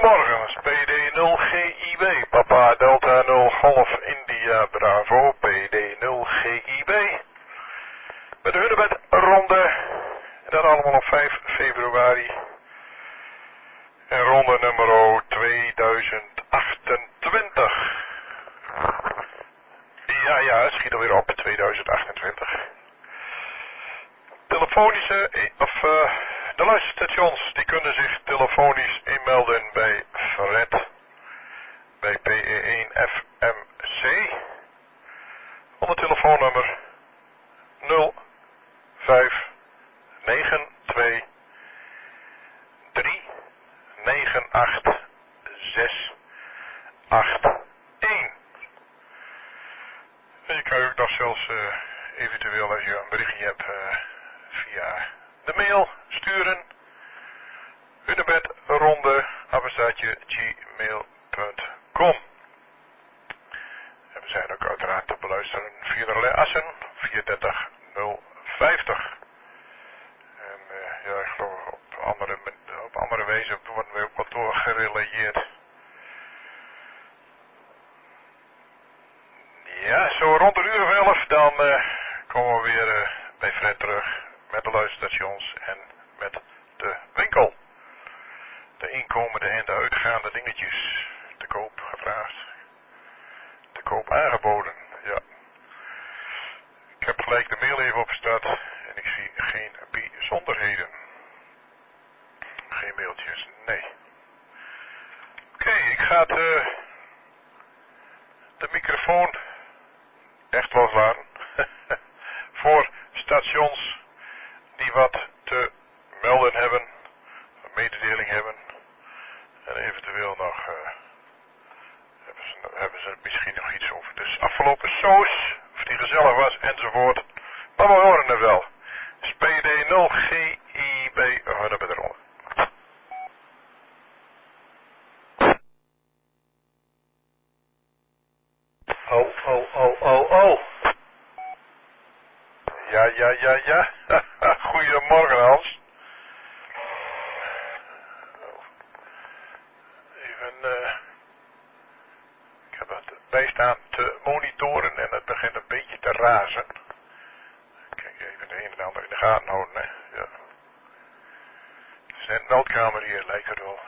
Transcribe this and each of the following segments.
Goedemorgen, PD0GIB, Papa Delta 0 Golf India Bravo, PD0GIB. Met de Hunebed ronde, en dat allemaal op 5 februari. En ronde nummer 2028. Ja, het schiet alweer op, 2028. Telefonische, de luisterstations, die kunnen zich telefonisch inmelden bij Fred, bij PE1FMC, onder telefoonnummer 0592 398 681. En je kan ook nog zelfs eventueel als je een berichtje hebt via de mail sturen. hunebedronde@gmail.com. En we zijn ook uiteraard te beluisteren via de relais Assen 43050. En ja, ik geloof op andere wijze worden we ook wat doorgerelayeerd. Ja, zo rond een uur of 11 dan komen we weer bij Fred terug met de luisterstations en met de winkel. De inkomende en de uitgaande dingetjes te koop gevraagd. Te koop aangeboden, ja. Ik heb gelijk de mail even opgestart en ik zie geen bijzonderheden. Geen mailtjes, nee. Oké, ik ga de microfoon echt loslaten. Voor stations die wat te melden hebben, een mededeling hebben. En eventueel nog hebben ze misschien nog iets over de afgelopen soos, of die gezellig was enzovoort. Maar we horen het wel. PD0GIB Hunebedronde. Oh. Ja. Goedemorgen, Hans. Even, ik heb het bijstaan te monitoren en het begint een beetje te razen. Kijk even de een en ander in de gaten houden, hè. Ja. Het is net een meldkamer hier, lijkt het wel.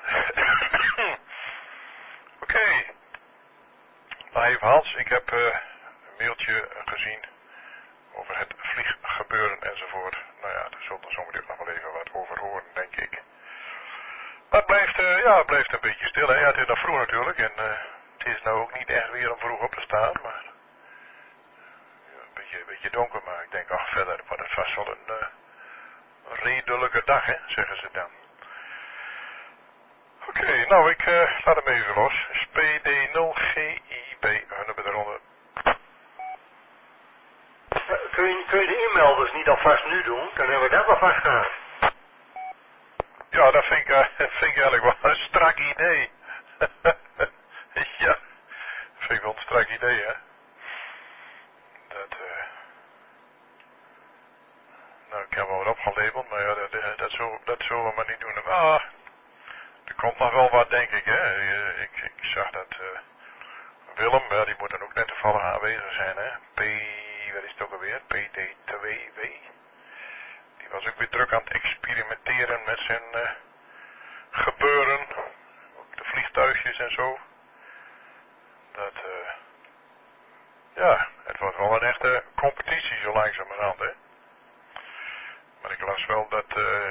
Oké. Live Hans, ik heb een mailtje gezien over het vlieggebeuren enzovoort. Nou ja, daar zult er zometeen nog wel even wat over horen, denk ik. Maar het blijft een beetje stil, hè. Ja, het is nog vroeg natuurlijk en het is nou ook niet echt weer om vroeg op te staan, maar ja, een beetje donker, maar ik denk, verder wordt het vast wel een redelijke dag, hè, zeggen ze dan. Oké, nou ik laat hem even los. PD0GIB Hunebedronde. Kun je de inmelders niet alvast nu doen? Dan hebben we dat alvast gehad. Ja, dat vind ik eigenlijk wel een strak idee. Ja, vind ik wel een strak idee, hè. Nou, ik heb wel wat opgelabeld, maar ja, dat zullen we maar niet doen. Er komt nog wel wat, denk ik, hè. Ik zag dat Willem, ja, die moet dan ook net toevallig aanwezig zijn, hè. Wat is het ook alweer? PD2W. Die was ook weer druk aan het experimenteren met zijn gebeuren. Ook de vliegtuigjes en zo. Ja, het wordt wel een echte competitie zo langzamerhand, hè. Maar ik las wel dat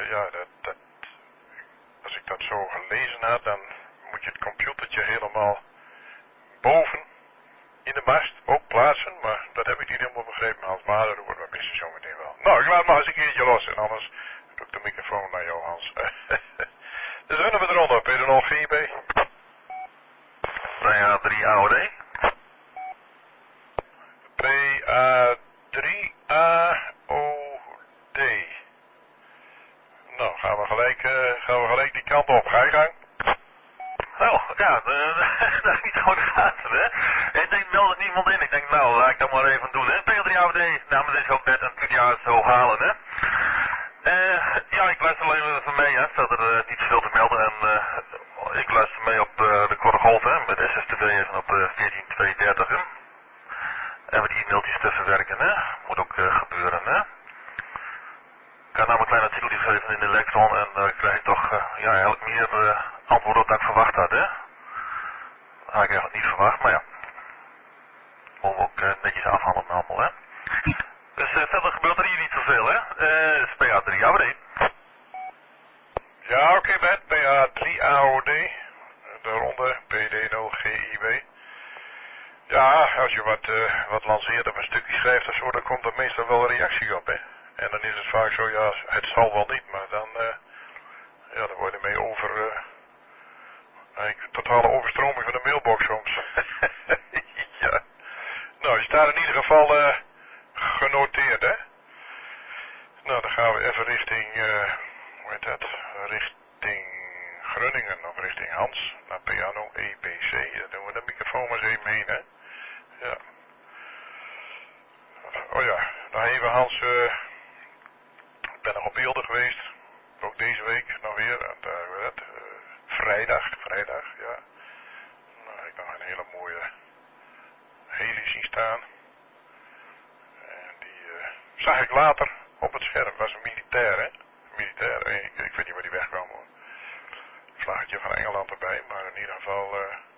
als ik dat zo gelezen had, dan moet je het computertje helemaal boven in de mast ook plaatsen, maar dat heb ik niet helemaal begrepen, Hans, maar dat wordt we missen zo meteen wel. Nou, ik laat maar eens een keertje los en anders doe ik de microfoon naar jou, Hans. Dus kunnen we eronder, PD0GIB. PA3AOD. PA3AOD. Nou, gaan we gelijk die kant op. Ga je gang. Oh, ja, dat is niet gewoon de gaten, hè. Ik denk, meldt niemand in. Ik denk, nou, laat ik dat maar even doen, hè. PA3AOD, namens is ook net een studio zo halen, hè. Ja, ik luister alleen even mee, hè. Staat er niet veel te melden en ik luister mee Golf, hè, met SSTV even op 14230, hè. Even die e-mailtjes te verwerken, hè. Moet ook gebeuren, hè. Ik had namelijk een klein artikeltje geschreven in de Electron en daar krijg ik toch ja, eigenlijk meer antwoord op dat ik verwacht had, hè. Dat had ik eigenlijk niet verwacht, maar ja. Moeten we ook netjes afhandelen allemaal, hè. Dus verder gebeurt er hier niet zoveel, hè. PA3 AOD. Ja, oké, met PA3 AOD. De ronde PD0GIB. Ja, als je wat lanceert of een stukje schrijft of zo, dan komt er meestal wel een reactie op, hè. En dan is het vaak zo, ja, het zal wel niet, maar dan, ja, dan word je mee eigenlijk totale overstroming van de mailbox soms. Ja. Nou, je staat in ieder geval genoteerd, hè. Nou, dan gaan we even richting, hoe heet dat, richting Groningen of richting Hans, naar Piano EBC. Dan doen we de microfoon maar eens even heen, hè. Ja. Oh ja, nou even Hans, ik ben nog op beelden geweest, ook deze week nog weer, en vrijdag, ja. Nou, ik heb nog een hele mooie heli zien staan. En die zag ik later op het scherm, dat was een militair, hè. Militair, ik weet niet waar die wegkwam, hoor. Vlaggetje van Engeland erbij, maar in ieder geval,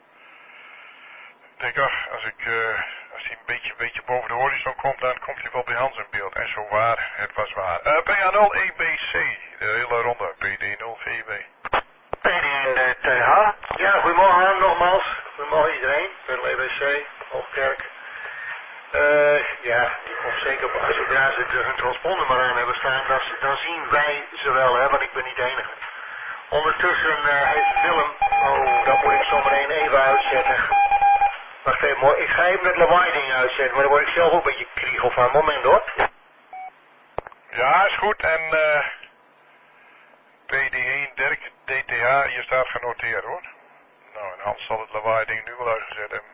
ik denk, ach, als hij een beetje boven de horizon komt, dan komt hij wel bij Hans in beeld. En zo waar, het was waar. PA0 EBC, de hele ronde, PD0GB. PD1TH. Ja, goedemorgen nogmaals. Goedemorgen iedereen. Pedal EBC, Hoogkerk. Ja, die komt zeker, zodra ze hun transponder maar aan hebben staan, dan zien wij ze wel, hè, want ik ben niet de enige. Ondertussen heeft Willem, oh, dat moet ik zometeen even uitzetten. Wacht even hoor, ik ga even met lawaai dingen uitzetten, maar dan word ik zelf ook een beetje kriegel van. Moment hoor. Ja, is goed. En PD1 Dirk DTH, hier staat genoteerd, hoor. Nou, en Hans zal het lawaai ding nu wel uitgezet hebben.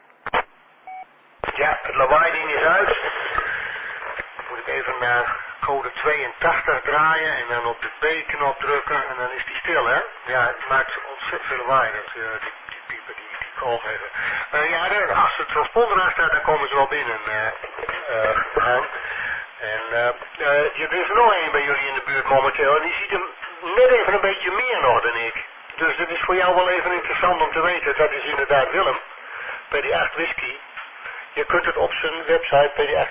Ja, het lawaai ding is uit. Dan moet ik even naar code 82 draaien en dan op de B-knop drukken en dan is die stil, hè? Ja, het maakt ontzettend veel lawaai, die piepen, die koolgeven. Ja, als de transponder aan staat, dan komen ze wel binnen gaan. En er is er nog één bij jullie in de buurt momenteel en die ziet hem net even een beetje meer nog dan ik. Dus dit is voor jou wel even interessant om te weten. Dat is inderdaad Willem, PD8 Whisky. Je kunt het op zijn website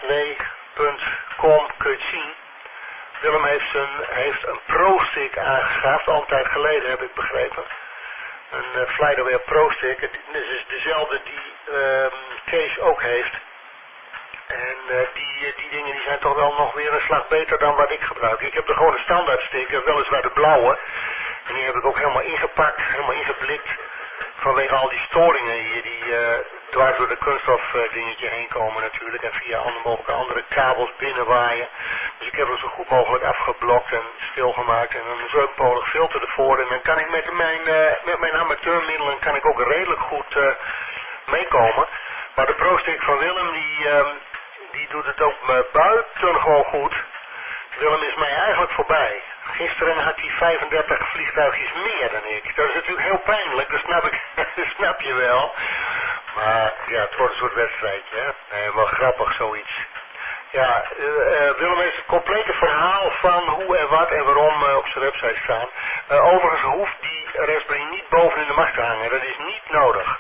pd8w.com kun je het zien. Willem heeft een Pro-stick aangeschaft, al een tijd geleden heb ik begrepen. Een Flightaware Pro-stick. Het is dezelfde die Kees ook heeft. En die dingen die zijn toch wel nog weer een slag beter dan wat ik gebruik. Ik heb er gewoon een standaard stick, weliswaar de blauwe. En die heb ik ook helemaal ingepakt, helemaal ingeblikt. Vanwege al die storingen hier die dwars door de kunststof dingetje heen komen natuurlijk. En via andere kabels binnenwaaien. Dus ik heb het zo goed mogelijk afgeblokt en stilgemaakt. En een zeunpolig filter ervoor. En dan kan ik met mijn amateurmiddelen kan ik ook redelijk goed meekomen. Maar de Pro-stick van Willem die doet het ook buitengewoon goed. Willem is mij eigenlijk voorbij. Gisteren had hij 35 vliegtuigjes meer dan ik. Dat is natuurlijk heel pijnlijk, dat snap je wel. Maar ja, het wordt een soort wedstrijdje, hè. Nee, wel grappig zoiets. Ja, Willem heeft het complete verhaal van hoe en wat en waarom op zijn website staan. Overigens hoeft die Raspberry niet boven in de mast te hangen. Dat is niet nodig.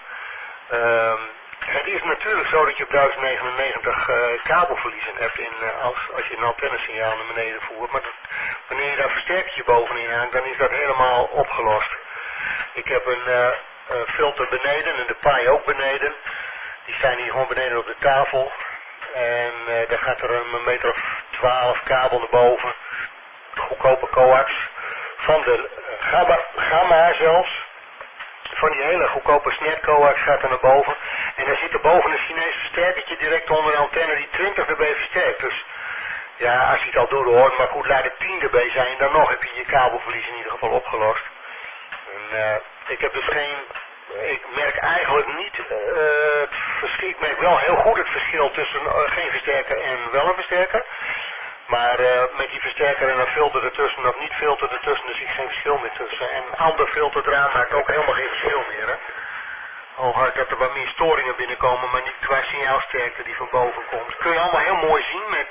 Het is natuurlijk zo dat je op 1099 kabelverliezen hebt als je een antennesignaal naar beneden voert. Maar wanneer je daar versterkertje bovenin hangt, dan is dat helemaal opgelost. Ik heb een filter beneden en de paai ook beneden. Die staan hier gewoon beneden op de tafel. En daar gaat er een meter of 12 kabel naar boven. Goedkope coax. Van de Gamma zelfs. Van die hele goedkope snetcoax gaat er naar boven. En daar zit er boven een Chinees versterkertje direct onder de antenne die 20 dB versterkt. Dus ja, als je het al doet hoor, maar goed, laat het 10 dB zijn, dan nog heb je je kabelverlies in ieder geval opgelost. En ik heb dus ik merk eigenlijk niet het verschil. Ik merk wel heel goed het verschil tussen geen versterker en wel een versterker. Maar met die versterker en een filter ertussen of niet filter ertussen, dus zie ik geen verschil meer tussen. En een ander filter eraan maakt ook helemaal geen verschil meer, hè. Hooguit dat er wat meer storingen binnenkomen, maar niet qua signaalsterkte die van boven komt. Kun je allemaal heel mooi zien met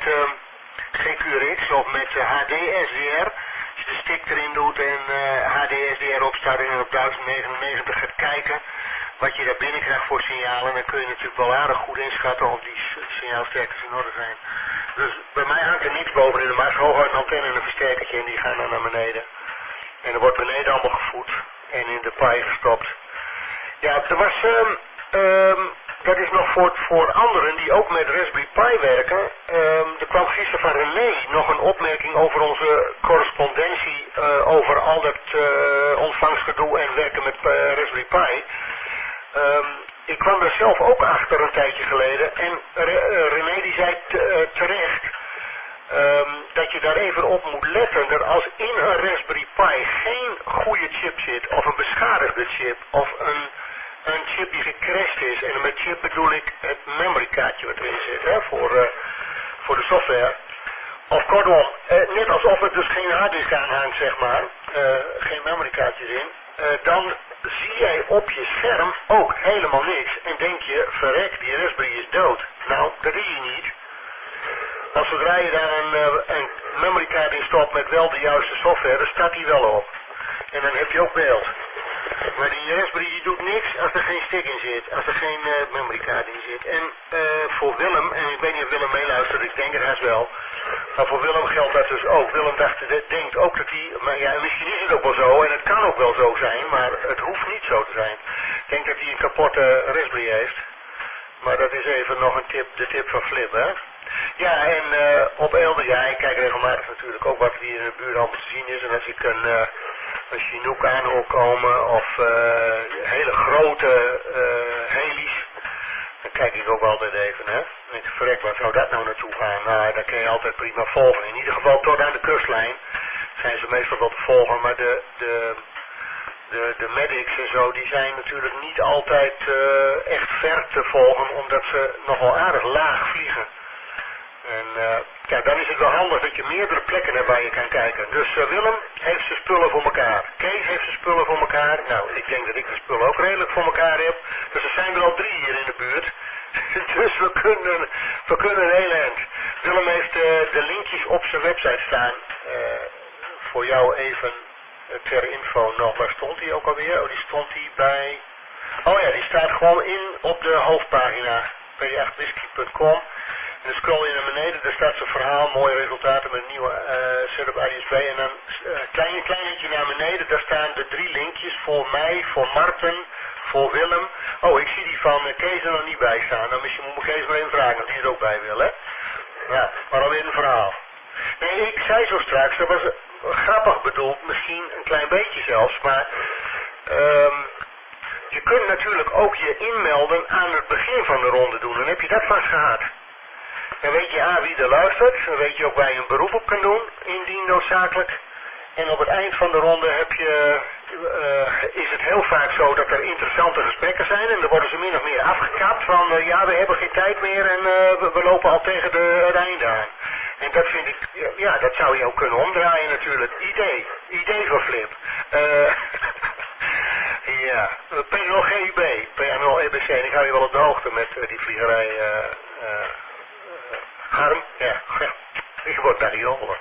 GQRX of met HD-SDR. Als je de stick erin doet en HD-SDR opstart en op 1099 gaat kijken wat je daar binnen krijgt voor signalen, dan kun je natuurlijk wel aardig goed inschatten of die signaalsterktes in orde zijn. Dus bij mij hangt er niets bovenin de mast, hooguit een antenne en een versterkertje en die gaan dan naar beneden. En er wordt beneden allemaal gevoed en in de paai gestopt. Ja, er was, dat is nog voor anderen die ook met Raspberry Pi werken. Er kwam gisteren van René nog een opmerking over onze correspondentie over al dat ontvangstgedoe en werken met Raspberry Pi. Ik kwam er zelf ook achter een tijdje geleden en René die zei terecht dat je daar even op moet letten dat als in een Raspberry Pi geen goede chip zit of een beschadigde chip of een chip die gecrashed is, en met chip bedoel ik het memorykaartje wat erin zit hè, voor de software. Of kortom, net alsof er dus geen harddisk aan hangt zeg maar, geen memorykaartjes in, dan zie jij op je scherm ook helemaal niks en denk je, verrek, die Raspberry is dood. Nou, dat is hij niet. Want zodra je daar een memorykaart in stopt met wel de juiste software, dan staat die wel op. En dan heb je ook beeld. Maar die Raspberry die doet niks als er geen stick in zit, als er geen memorykaart in zit. En voor Willem, en ik weet niet of Willem meeluistert, ik denk het haast wel. Maar voor Willem geldt dat dus ook. Willem denkt ook dat hij, maar ja, misschien is het ook wel zo en het kan ook wel zo zijn, maar het hoeft niet zo te zijn. Ik denk dat hij een kapotte Raspberry heeft. Maar dat is even nog een tip, de tip van Flip, hè. Ja, en op Eelde, ja, ik kijk regelmatig natuurlijk ook wat er hier in de buurt allemaal te zien is. En als ik een Chinook aan hoor komen of hele grote heli's, dan kijk ik ook altijd even, hè. En ik verrek, waar zou dat nou naartoe gaan? Nou, dat kun je altijd prima volgen. In ieder geval tot aan de kustlijn zijn ze meestal wel te volgen, maar de medics en zo, die zijn natuurlijk niet altijd echt ver te volgen, omdat ze nogal aardig laag vliegen. En ja, dan is het wel handig dat je meerdere plekken hebt waar je kan kijken. Dus Willem heeft zijn spullen voor elkaar. Kees heeft zijn spullen voor elkaar. Nou, ik denk dat ik de spullen ook redelijk voor elkaar heb. Dus er zijn er al 3 hier in de buurt. Dus we kunnen een heel eind. Willem heeft de linkjes op zijn website staan. Voor jou even ter info nog. Waar stond hij ook alweer? Oh, die stond hij bij... Oh ja, die staat gewoon in op de hoofdpagina. pd8whisky.com. En dan scroll je naar beneden, daar staat zijn verhaal, mooie resultaten met een nieuwe setup IDSB. En dan klein eentje naar beneden, daar staan de 3 linkjes voor mij, voor Marten, voor Willem. Oh, ik zie die van Kees er nog niet bij staan. Dan misschien moet ik Kees maar even vragen of die er ook bij wil, hè? Ja, maar alweer een verhaal. Nee, ik zei zo straks, dat was grappig bedoeld, misschien een klein beetje zelfs, maar... je kunt natuurlijk ook je inmelden aan het begin van de ronde doen. Dan heb je dat vast gehad. Dan weet je wie er luistert. Dan weet je ook waar je een beroep op kan doen, indien noodzakelijk. En op het eind van de ronde is het heel vaak zo dat er interessante gesprekken zijn. En dan worden ze min of meer afgekapt van ja, we hebben geen tijd meer en we lopen al tegen het einde aan. En dat vind ik, ja, dat zou je ook kunnen omdraaien natuurlijk. Idee van Flip. Ja, P0GIB, P0EBC. En ik hou je wel op de hoogte met die vliegerij Harm. Ja, ik word daar niet over.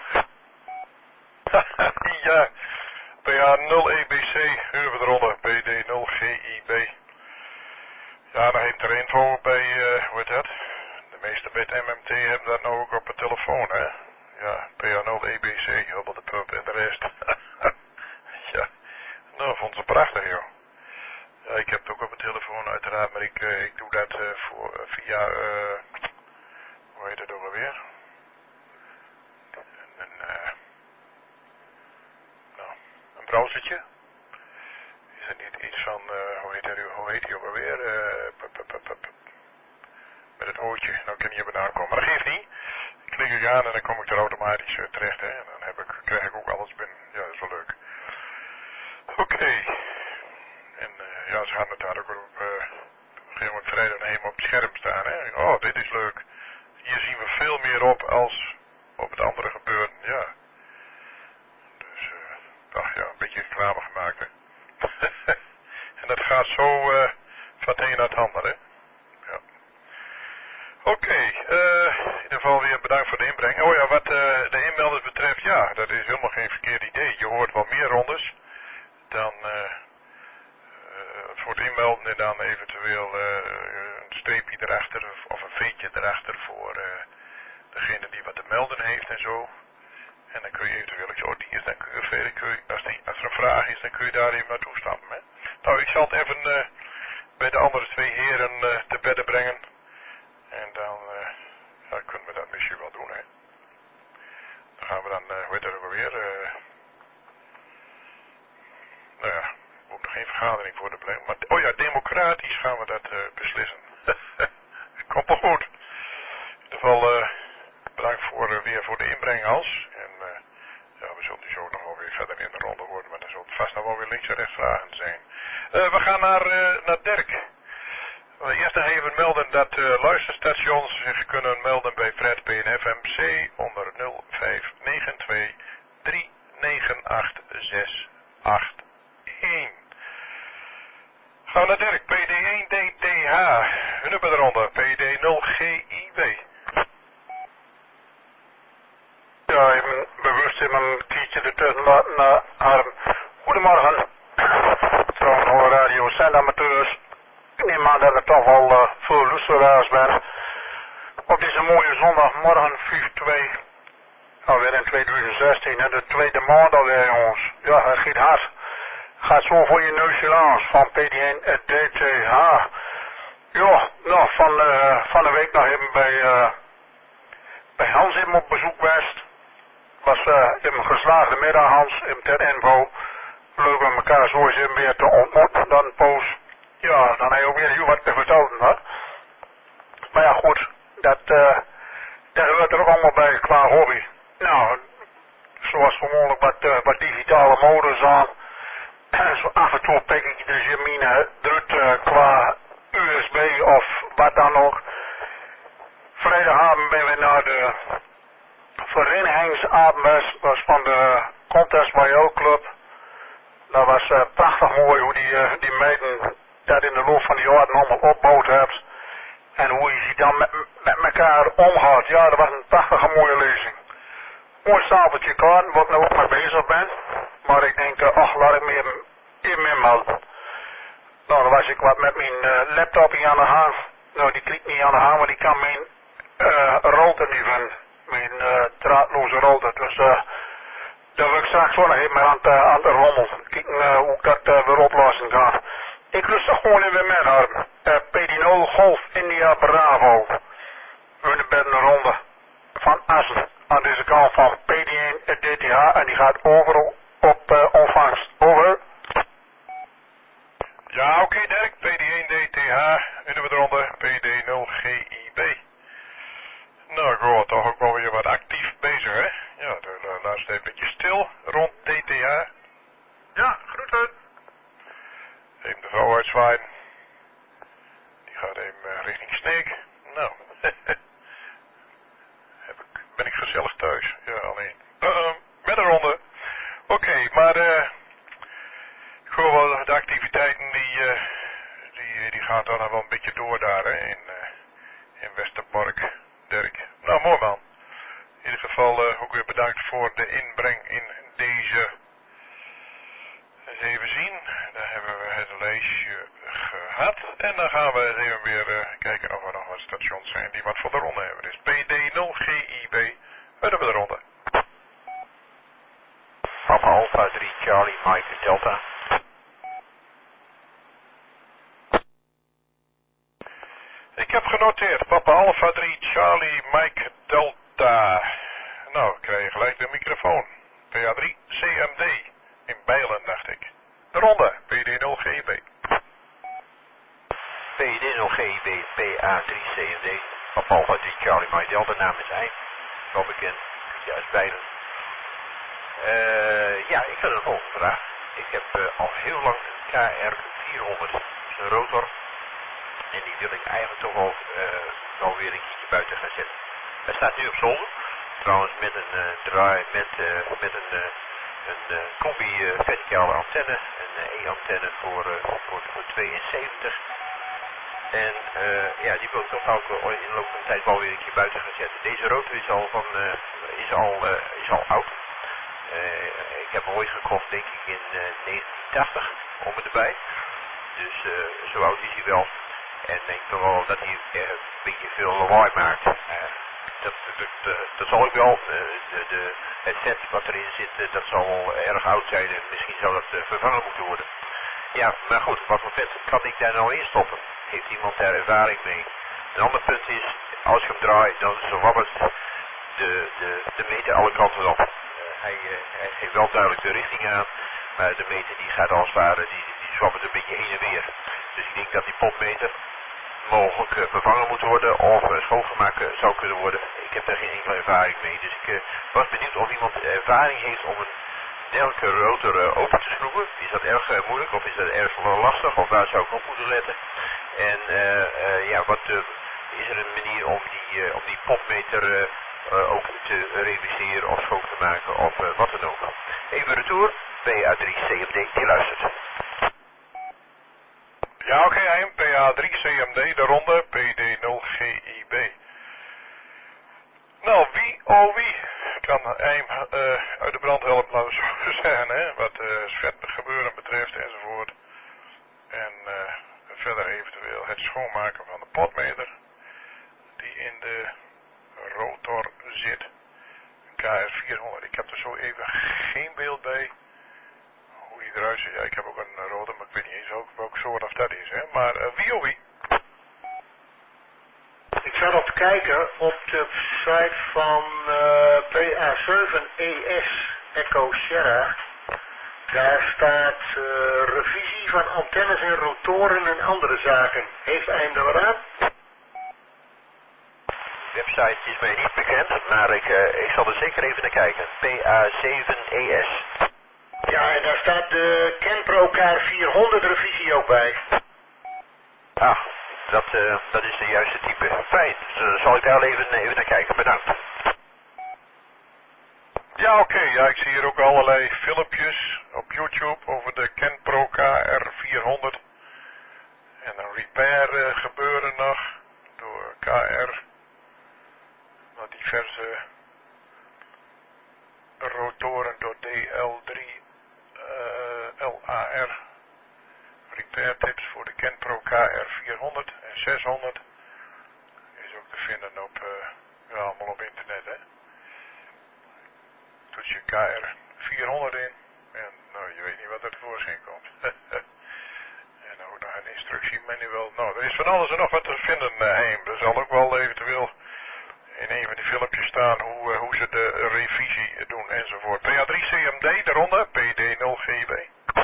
Ja, PH0EBC, Hurvenronde, PD0GIB. Ja, dan heeft er info bij, hoe heet dat? De meeste met MMT hebben dat nou ook op de telefoon, hè? Ja, PH0EBC, Hubbel de Pub en de rest. Ja, nou, vond ze prachtig, joh. Ja, ik heb het ook op mijn telefoon uiteraard, maar ik doe dat via, hoe heet het ook alweer? Een browsertje. Is het niet iets van, hoe heet die ook alweer? Met het oortje, nou kan je op naam komen, maar dat geeft niet. Ik klik ik aan en dan kom ik er automatisch terecht, hè. En dan krijg ik ook alles binnen. Ja, dat is wel leuk. Oké. En ja, ze gaan het daar ook op een vrijdag helemaal op het scherm staan, hè. Oh, dit is leuk. Hier zien we veel meer op als op het andere gebeuren, ja. Dus, ach ja, een beetje reclame gemaakt, hè. En dat gaat zo van het een naar het ander, hè. Ja. Oké, in ieder geval weer bedankt voor de inbreng. Oh ja, wat de inmelders betreft, ja, dat is helemaal geen verkeerd idee. Je hoort wel meer rondes dan voor het inmelden en dan eventueel een streepje erachter of een veetje erachter voor degene die wat te melden heeft en zo. En dan kun je eventueel, die is dan keurverder, als er een vraag is, dan kun je daar even naartoe stappen. Hè? Nou, ik zal het even bij de andere twee heren te bedden brengen. En dan kunnen we dat misschien wel doen, hè. Dan gaan we dan, hoe heet dat ook alweer, nou ja, we hoeven nog geen vergadering voor te brengen. Maar, oh ja, democratisch gaan we dat beslissen. Komt toch goed. In ieder geval, bedankt weer voor de inbreng, Hans. En ja, we zullen die zo nog wel weer verder in de ronde worden, maar dan zullen het vast nog wel weer links en rechts vragen zijn. We gaan naar Dirk. Eerst nog even melden dat luisterstations zich kunnen melden bij Fred PNFMC onder 0592 398681. Gaan we naar Dirk, PD1DTH, nummer eronder, PD0GIB. Ja, even bewust in mijn kiertje ertussen laten harm. Goedemorgen. Trouwens, radio zijn amateurs. Ik neem aan dat er toch wel veel luisteraars ben. Op deze mooie zondagmorgen 4-2. Alweer in 2016 en de tweede maand alweer, jongens. Ja, het gaat hard. Gaat zo voor je neusje langs van PD1 DTH. Ja, nou, van de week nog even bij Hans even op bezoek geweest. Was in een geslaagde middag, Hans, in ter info. Leuk om elkaar zo eens even weer te ontmoeten. Dan poos. Ja, dan heb je ook weer heel wat te vertellen, hè. Maar ja, goed, dat hoort er ook allemaal bij qua hobby. Nou, zoals gewoonlijk wat digitale modus aan. Zo af en toe pik ik dus je mine druk qua USB of wat dan ook. Vrijdagavond ben we naar de verenigingsavond was van de Contest Royal Club. Dat was prachtig mooi hoe die meiden dat in de loop van de jaren allemaal opgebouwd hebt. En hoe je ze dan met elkaar omgaat. Ja, dat was een prachtige mooie lezing. Mooi stapeltje kaarten, wat ik nou ook mee bezig ben. Maar ik denk, ach, laat ik me even inmelden. Nou, dan was ik wat met mijn laptop aan de hand. Nou, die klikt niet aan de hand, maar die kan mijn router niet vinden. Mijn draadloze router. Dus daar wil ik straks wel nog even aan de rommel. Kijken hoe ik dat weer oplossen kan. Ik lust er gewoon even met haar. PD0 Golf India Bravo. We hebben een ronde van Assen. Aan deze kant van PD1 DTH. En die gaat overal op ontvangst. Over. Ja, oké, Dirk. PD1 DTH. En we eronder PD0GIB. Nou, ik hoor toch ook wel weer wat actief bezig, hè? Ja, de laatste een beetje stil rond DTH. Ja, groeten. Even de vrouw uitzwaaien. Die gaat even richting Sneek. Nou, ben ik gezellig thuis. Ja, alleen. Met een ronde. Oké, maar ik hoor wel de activiteiten die gaan dan nog wel een beetje door daar, hè, in Westerbork, Dirk. Nou, mooi man. In ieder geval ook weer bedankt voor de inbreng in deze. Eens even zien. Dan hebben we het lijstje gehad. En dan gaan we even weer kijken of er nog wat stations zijn die wat voor de ronde hebben. Dus PD0GIB. We hebben de ronde. Papa Alpha 3 Charlie Mike Delta. Ik heb genoteerd. Papa Alpha 3 Charlie Mike Delta. Nou, ik krijg gelijk de microfoon. PA3 CMD. In Bijlen, dacht ik. De ronde, PD0GIB. PD0GIB PA3CMD. Papa Alpha 3 Charlie Mike Delta, naam is Eind. Wel bekend, juist Bijlen. Ja, ik had een volgende vraag. Ik heb al heel lang een KR400. Dat is een rotor. En die wil ik eigenlijk toch wel weer een keertje buiten gaan zetten. Hij staat nu op zolder. Trouwens met een draai, met een combi verticale antenne. Een E-antenne voor 72. En ja, die wil ik toch ook in de loop van de tijd wel weer een keer buiten gaan zetten. Deze rotor is al oud. Ik heb hem ooit gekocht, denk ik, in 1980, om het erbij. Dus zo oud is hij wel. En ik denk toch wel dat hij een beetje veel lawaai maakt. Dat zal ook wel. Het set wat erin zit, dat zal wel erg oud zijn en misschien zou dat vervangen moeten worden. Ja, maar goed, wat voor vet kan ik daar nou in stoppen? Heeft iemand daar ervaring mee? Een ander punt is, als ik hem draai, dan zwabbert de meter alle kanten op. Hij geeft wel duidelijk de richting aan, maar de meter die gaat als het ware, die zwabbert een beetje heen en weer. Dus ik denk dat die potmeter mogelijk vervangen moet worden of schoongemaakt zou kunnen worden. Ik heb daar geen enkele ervaring mee, dus ik was benieuwd of iemand ervaring heeft om een dergelijke rotor open te schroeven. Is dat erg moeilijk of is dat erg lastig of waar zou ik op moeten letten? En ja, is er een manier om die potmeter ook te reviseren of schoon te maken of wat dan ook. Even retour, PA3CMD, die luistert. Ja, oké, Heim, PA3CMD, de ronde, PD0GIB. Nou, wie kan Heim uit de brand helpen, laten we zo zeggen, hè, wat vet gebeuren betreft enzovoort. En verder eventueel het schoonmaken van de potmeter die in de rotor zit. KR400, ik heb er zo even geen beeld bij hoe die eruit ziet. Ja, ik heb ook een rotor, maar ik weet niet eens welke soort of dat is, hè. Maar wie? Ik zat op te kijken op de site van PA7ES Echo Sierra. Daar staat revisie van antennes en rotoren en andere zaken. Heeft hij hem er wat aan? De website is mij niet bekend, maar ik zal er zeker even naar kijken. PA7ES. Ja, en daar staat de Kenpro KR400 revisie ook bij. Ah, dat is de juiste type. Fijn, zal ik daar even naar kijken. Bedankt. Ja, oké. Ja, ik zie hier ook allerlei filmpjes op YouTube over de Kenpro KR400. En een repair gebeuren nog door KR. Naar diverse rotoren door DL3 LAR. Repair tips voor de Kenpro KR400 en 600. Is ook te vinden op, ja, allemaal op internet, hè. Toets je KR400 in en nou, je weet niet wat er tevoorschijn komt. En ook nog een instructiemanual. Nou, er is van alles en nog wat te vinden, Heim. Er zal ook wel eventueel in een van die filmpjes staan hoe ze de revisie doen enzovoort. PA3CMD, de ronde, PD0GB.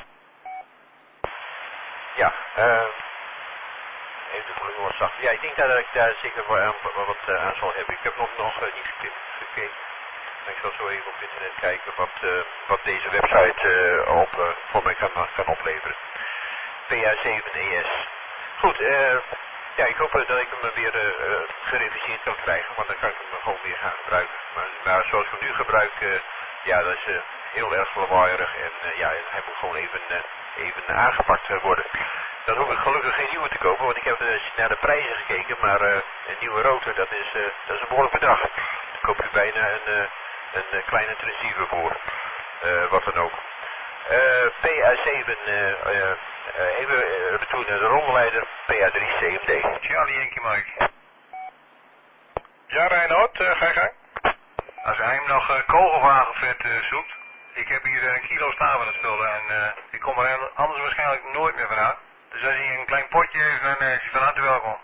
Ja, even de volume wat zacht. Ja, ik denk dat ik daar zeker wat aan zal hebben. Ik heb nog niet gekeken. Ik zal zo even op internet kijken wat deze website voor mij kan opleveren. PA7ES. Goed, ja, ik hoop dat ik hem weer gereviseerd kan krijgen, want dan kan ik hem gewoon weer gaan gebruiken. Maar zoals ik hem nu gebruik, ja, dat is heel erg lawaaierig en ja, hij moet gewoon even aangepakt worden. Dan hoef ik gelukkig geen nieuwe te kopen, want ik heb naar de prijzen gekeken, maar een nieuwe rotor, dat is een behoorlijk bedrag. Dan koop je bijna een kleine transceiver voor, wat dan ook. PA7, even retour naar de rondeleider, PA3CMD. Charlie Yankee Mike. Ja, Reinoud, ga je gang. Als hij hem nog kogelwagenvet zoekt, ik heb hier een kilo staan van het spul en ik kom er anders waarschijnlijk nooit meer vanuit. Dus als hij een klein potje heeft, dan is hij van harte welkom.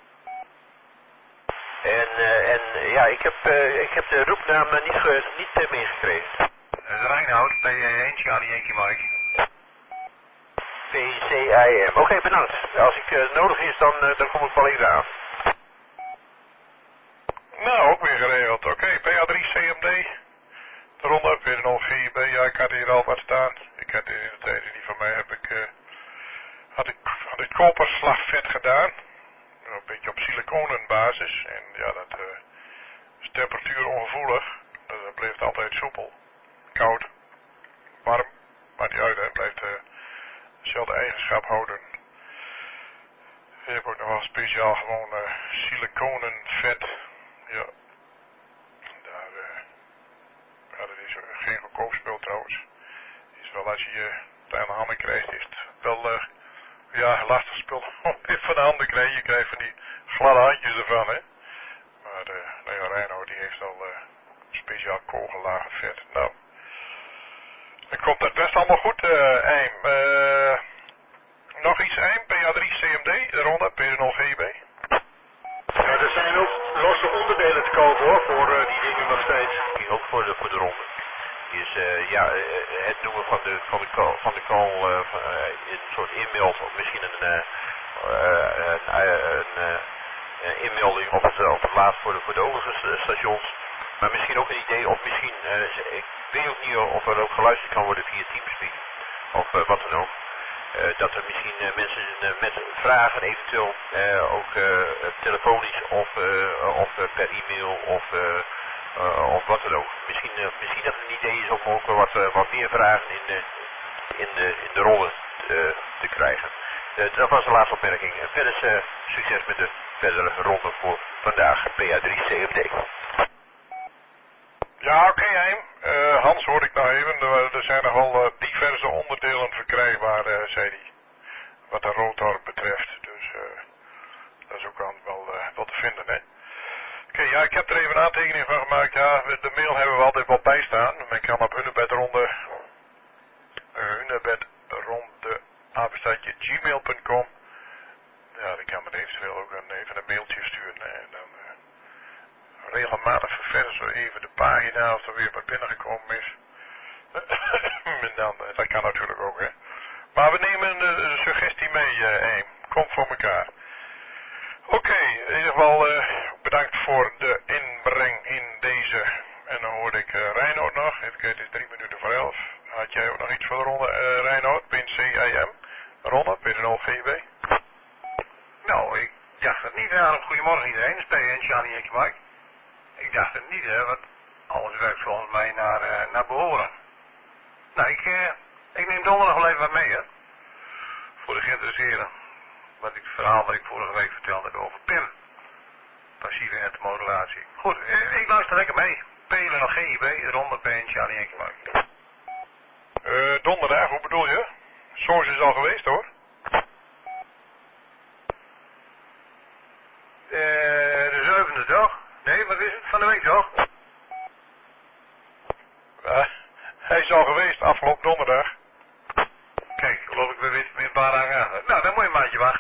En ja, ik heb de roepnaam niet meegekregen. Reinoud, P1 Charlie Yankee Mike. PCIM. Oké, bedankt. Als ik nodig is, dan kom ik wel even aan. Nou, ook weer geregeld. Oké, PA3CMD. De ronde, PD0GB. Ja, ik had hier al wat staan. Ik had in de tijd die van mij had ik koperslagvet gedaan. Een beetje op siliconenbasis. En ja, dat is temperatuurongevoelig. Dus dat blijft altijd soepel. Koud. Warm. Maakt niet uit, hè. Het blijft dezelfde eigenschap houden. Je hebt ook nog wel speciaal gewoon siliconen vet. Ja. Daar, ja, dat is geen goedkoop spul trouwens. Is wel als je het aan de handen krijgt, is het wel ja, lastig spul om dit van de handen krijgen. Je krijgt van die gladde handjes ervan, hè. Maar nou ja, Reinoud die heeft al speciaal kogellagen vet. Nou, dan komt dat best allemaal goed, Eim. Nog iets, Eim? PA3 CMD, de ronde, PD0GB. Ja, er zijn ook losse onderdelen te kopen hoor, voor die dingen nog steeds. Die ook voor de ronde. Dus ja, het noemen van de call een soort e-mail, of misschien een inmelding op het laatst voor de overige stations. Maar misschien ook een idee, of misschien, ik weet ook niet of er ook geluisterd kan worden via Teamspeak, of wat dan ook. Dat er misschien mensen met vragen eventueel ook telefonisch of per e-mail of wat dan ook. Misschien dat het een idee is om ook wat meer vragen in de rollen te krijgen. Dat was de laatste opmerking. Verder succes met de verdere ronde voor vandaag, PA3 CMD. Ja, oké, Eim. Hans hoorde ik nou even. Er zijn nog wel diverse onderdelen verkrijgbaar, zei hij. Wat de rotor betreft. Dus dat is ook wel te vinden, hè. Oké, ja, ik heb er even een aantekening van gemaakt. Ja, de mail hebben we altijd wel bijstaan. Men kan op hunebedronde gmail.com. Ja, dan kan men eventueel ook even een mailtje sturen. En dan regelmatig verversen we even de pagina of er weer wat binnengekomen is. En dan, dat kan natuurlijk ook, hè. Maar we nemen de suggestie mee, Eim. Komt voor elkaar. Oké, in ieder geval bedankt voor de inbreng in deze. En dan hoorde ik Reinoud nog. Even kijken, het is 3 minuten voor 11. Had jij ook nog iets voor de ronde, Reinoud? Pin CIM. Ronde, PD0GB. Nou, ik dacht het niet. Goedemorgen iedereen, dat is PN, Charlie Yankee Mike. Ik dacht het niet, hè, want alles werkt volgens mij naar behoren. Nou, ik neem donderdag wel even wat mee, hè. Voor de geïnteresseerden. Het verhaal wat ik vorige week vertelde over PIM. Passieve intermodulatie. Goed, ik luister lekker mee. PL-GIB, ronde PN, Charlie Yankee Mike. Donderdag, hoe bedoel je? Soos is al geweest, hoor. De 7e toch? Nee, wat is het? Van de week toch? Hij is al geweest, afgelopen donderdag. Kijk, geloof ik weer een paar dagen aan. Nou, dan moet je een maandje wachten.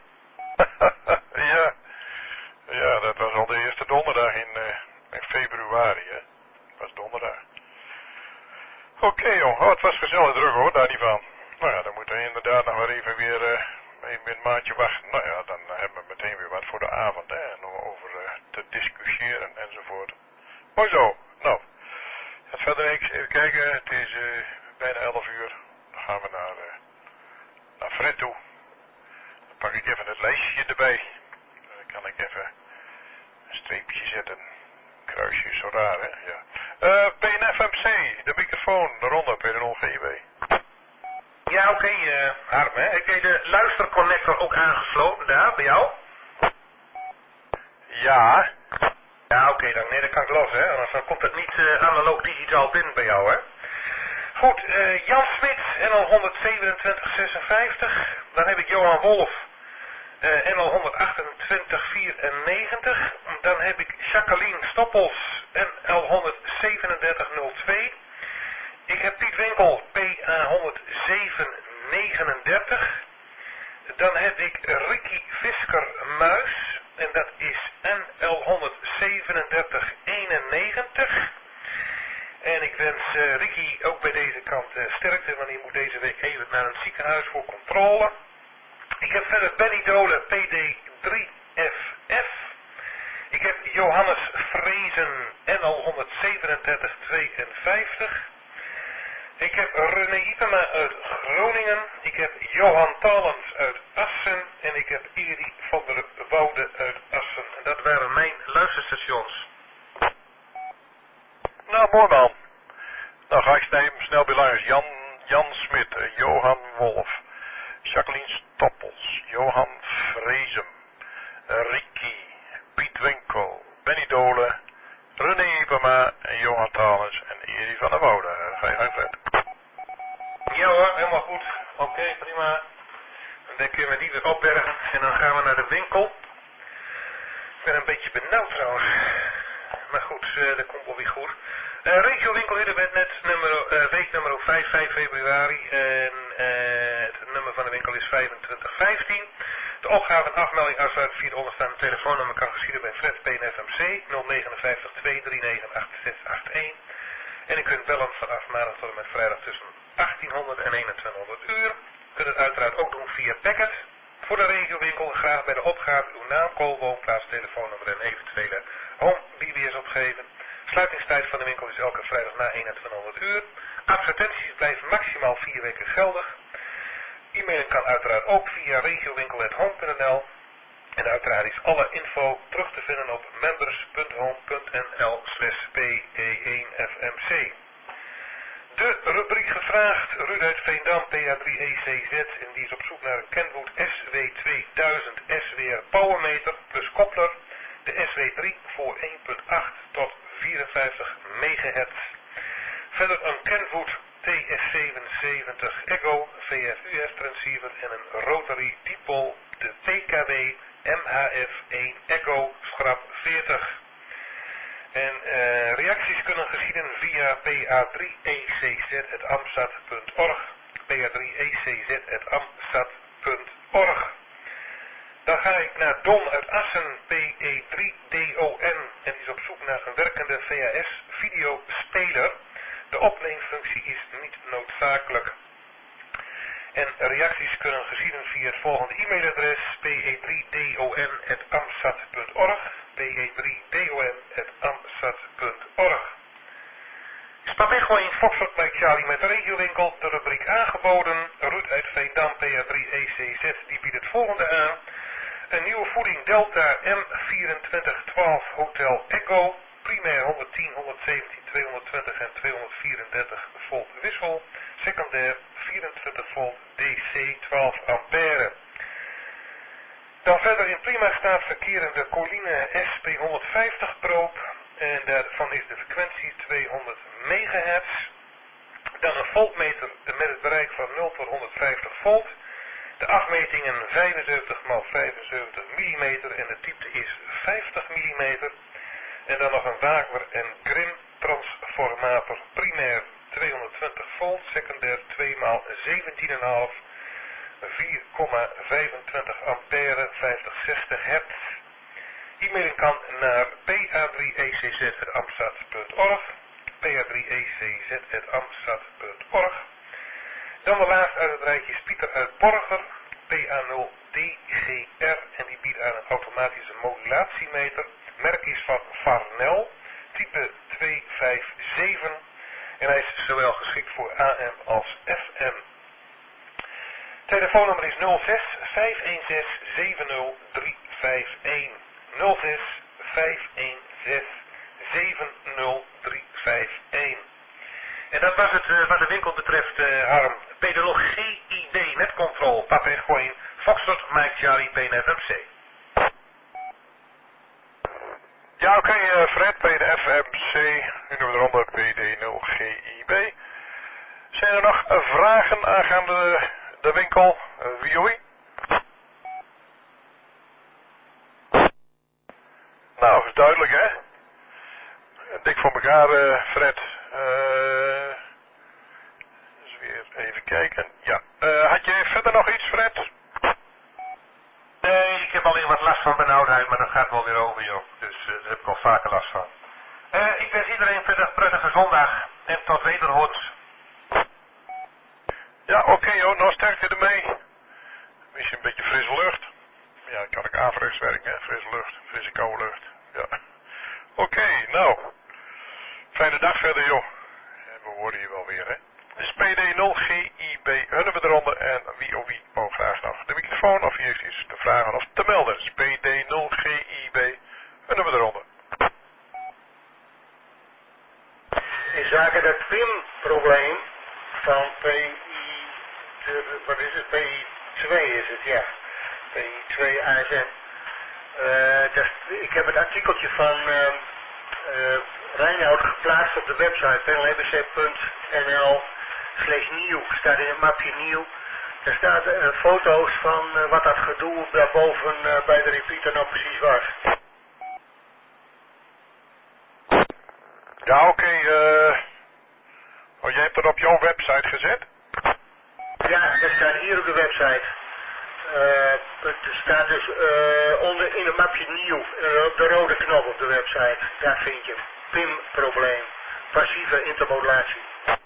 Ja, dat was al de eerste donderdag in februari, hè. Dat was donderdag. Oké, jong. Oh, het was gezellig druk, hoor, daar niet van. Nou ja, dan moeten we inderdaad nog maar even weer een maandje wachten. Nou ja, dan hebben we meteen weer wat voor de avond, hè. En om over te discussiëren enzovoort. Mooi zo. Nou, het verder niks. Even kijken. Het is bijna 11 uur. Dan gaan we naar Fred toe. Dan pak ik even het lijstje erbij. Dan kan ik even een streepje zetten. Kruisje is zo raar, hè? Ja. PNFMC, de microfoon, de ronde, PD0GB. Ja, oké, Harm, hè. Heb jij de luisterconnector ook aangesloten daar, bij jou? Ja. Ja, oké, dan kan ik los, hè. Anders dan komt het niet analoog digitaal binnen bij jou, hè. Goed, Jan Smit, NL 12756. Dan heb ik Johan Wolf, NL 12894. Dan heb ik Jacqueline Stoppels, NL 13702. Ik heb Piet Winkel, PA 10739. Dan heb ik Ricky Visker Muis. En dat is NL 13791. En ik wens Ricky ook bij deze kant sterkte, want hij moet deze week even naar een ziekenhuis voor controle. Ik heb verder Benny Dolen, PD3FF. Ik heb Johannes Vrezen, NL 13752. Ik heb René Ipema uit Groningen. Ik heb Johan Talens uit Assen. En ik heb Erik van der Woude uit Assen. En dat waren mijn luisterstations. Nou, mooi man. Dan ga ik snel bij langs. Jan Smit, Johan Wolf, Jacqueline Stoppels, Johan Reesem, Ricky, Piet Winkel, Benny Dolen, René Ipema en Johan Talens en Erie van der Woude. Ga je gang, Fred. Ja hoor, helemaal goed. Oké, prima. Dan kunnen we die weer opbergen en dan gaan we naar de winkel. Ik ben een beetje benauwd trouwens. Maar goed, dat komt wel weer goed. Regiowinkel Hiddenwet net, week nummer 5 februari. En het nummer van de winkel is 2515. De opgave en afmelding afsluiten via de onderstaande telefoonnummer kan geschieden bij Fred PNFMC 059 239 8681. En u kunt bellen vanaf maandag tot en met vrijdag tussen 1800 en 2100 uur. U kunt het uiteraard ook doen via Packet. Voor de regiowinkel graag bij de opgave uw naam, kool, woonplaats, telefoonnummer en eventuele home BBS opgeven. Sluitingstijd van de winkel is elke vrijdag na 2100 uur. Advertenties blijven maximaal 4 weken geldig. E-mailen kan uiteraard ook via regiowinkel@home.nl. En uiteraard is alle info terug te vinden op members.home.nl/PE1FMC. De rubriek gevraagd, Ruud uit Veendam, PA3ECZ, en die is op zoek naar een Kenwood SW2000 SWR Powermeter plus koppler, de SW3 voor 1.8 tot 54 MHz. Verder een Kenwood TS77 Echo VFUS transceiver en een rotary dipole, de PKW MHF1 Echo schrap 40. En reacties kunnen geschieden via pa3ecz@amstad.org. pa3ecz@amstad.org. Dan ga ik naar Don uit Assen, PE3DON, en die is op zoek naar een werkende VHS videospeler. De opneemfunctie is niet noodzakelijk. En reacties kunnen geschieden via het volgende e-mailadres: pe3don@amstad.org. pe3don@amstad.org. Spapecho in Foxtrot Mike Charlie met de regiowinkel, de rubriek aangeboden. Ruud uit Veendam, PA3ECZ, die biedt het volgende aan. Een nieuwe voeding Delta M2412 Hotel Echo. Primair 110, 117, 220 en 234 volt wissel. Secundair 24 volt DC 12 ampère. Dan verder in prima staat verkerende Coline SP150 probe. En daarvan is de frequentie 200 MHz. Dan een voltmeter met het bereik van 0 tot 150 volt. De afmetingen 75 x 75 mm en de diepte is 50 mm. En dan nog een Wagner en Grimm transformator, primair 220 volt, secundair 2 x 17,5, 4,25 ampère, 50-60 hertz. E-mailing kan naar pa3ecz@amstad.org, pa3ecz@amstad.org. Dan de laatste uit het rijtje is Pieter uit Borger, PA0DGR, en die biedt aan een automatische modulatiemeter. Merk is van Farnell, type 257, en hij is zowel geschikt voor AM als FM. Telefoonnummer is 06 516 70351. 06 516 70351. En dat was het wat de winkel betreft, Harm. Pedologie ID netcontrol, Papa en Gooi, Foxtrot, Mike Charlie, PNFMC. Ja, oké, Fred, PNFMC, nu doen we eronder PD0GIB. Zijn er nog vragen aangaande de winkel? Wie? Nou, dat is duidelijk, hè? Dik voor elkaar, Fred. Dus weer even kijken. Ja. Had je verder nog iets, Fred? Nee, ik heb alleen wat last van benauwdheid, maar dat gaat wel weer over, joh. Dus daar heb ik al vaker last van. Ik wens iedereen verder prettige zondag en tot wederhoort. Ja, oké, joh. Nou, sterkte ermee. Misschien een beetje frisse lucht. Ja, dan kan ik averechts werken, hè. Frisse lucht, frisse koude lucht. Ja. Oké, nou. Fijne dag verder, joh. En we horen je wel weer, hè. Dus PD0GIB, hunnen we eronder en wie ook graag nog de microfoon of wie heeft iets te vragen of te melden. Dus PD0GIB, hunnen we eronder. In zaken dat PIN-probleem van PI2 is het, ja. P2ASN. Ik heb het artikeltje van Reinoud geplaatst op de website panelabc.nl/nieuw. Staat in het mapje nieuw. Daar staan foto's van wat dat gedoe daarboven bij de repeater nou precies was. Ja, oké. Oh, jij hebt het op jouw website gezet? Ja, dat staat hier op de website. Het staat dus onder in het mapje nieuw, op de rode knop op de website. Daar vind je PIM-probleem. Passieve intermodulatie.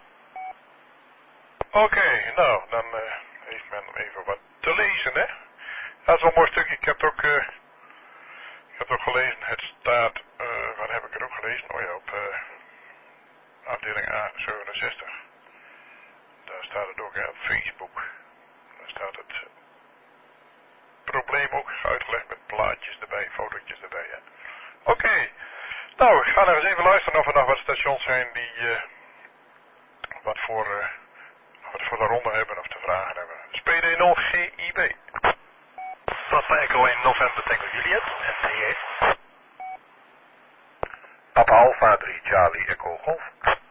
Oké, nou, dan heeft men even wat te lezen, hè? Dat is wel een mooi stukje. Ik heb het ook gelezen. Het staat, waar heb ik het ook gelezen? Oh ja, op afdeling A67. Daar staat het ook op Facebook. Daar staat het probleem ook uitgelegd met plaatjes erbij, fotootjes erbij, hè? Oké. Nou, ik ga nog eens even luisteren of er nog wat stations zijn die wat voor de ronde hebben of te vragen hebben. PD0 GIB. Papa Echo 1 November Tango Juliet, NTJ. Papa Alpha 3 Charlie Echo Golf.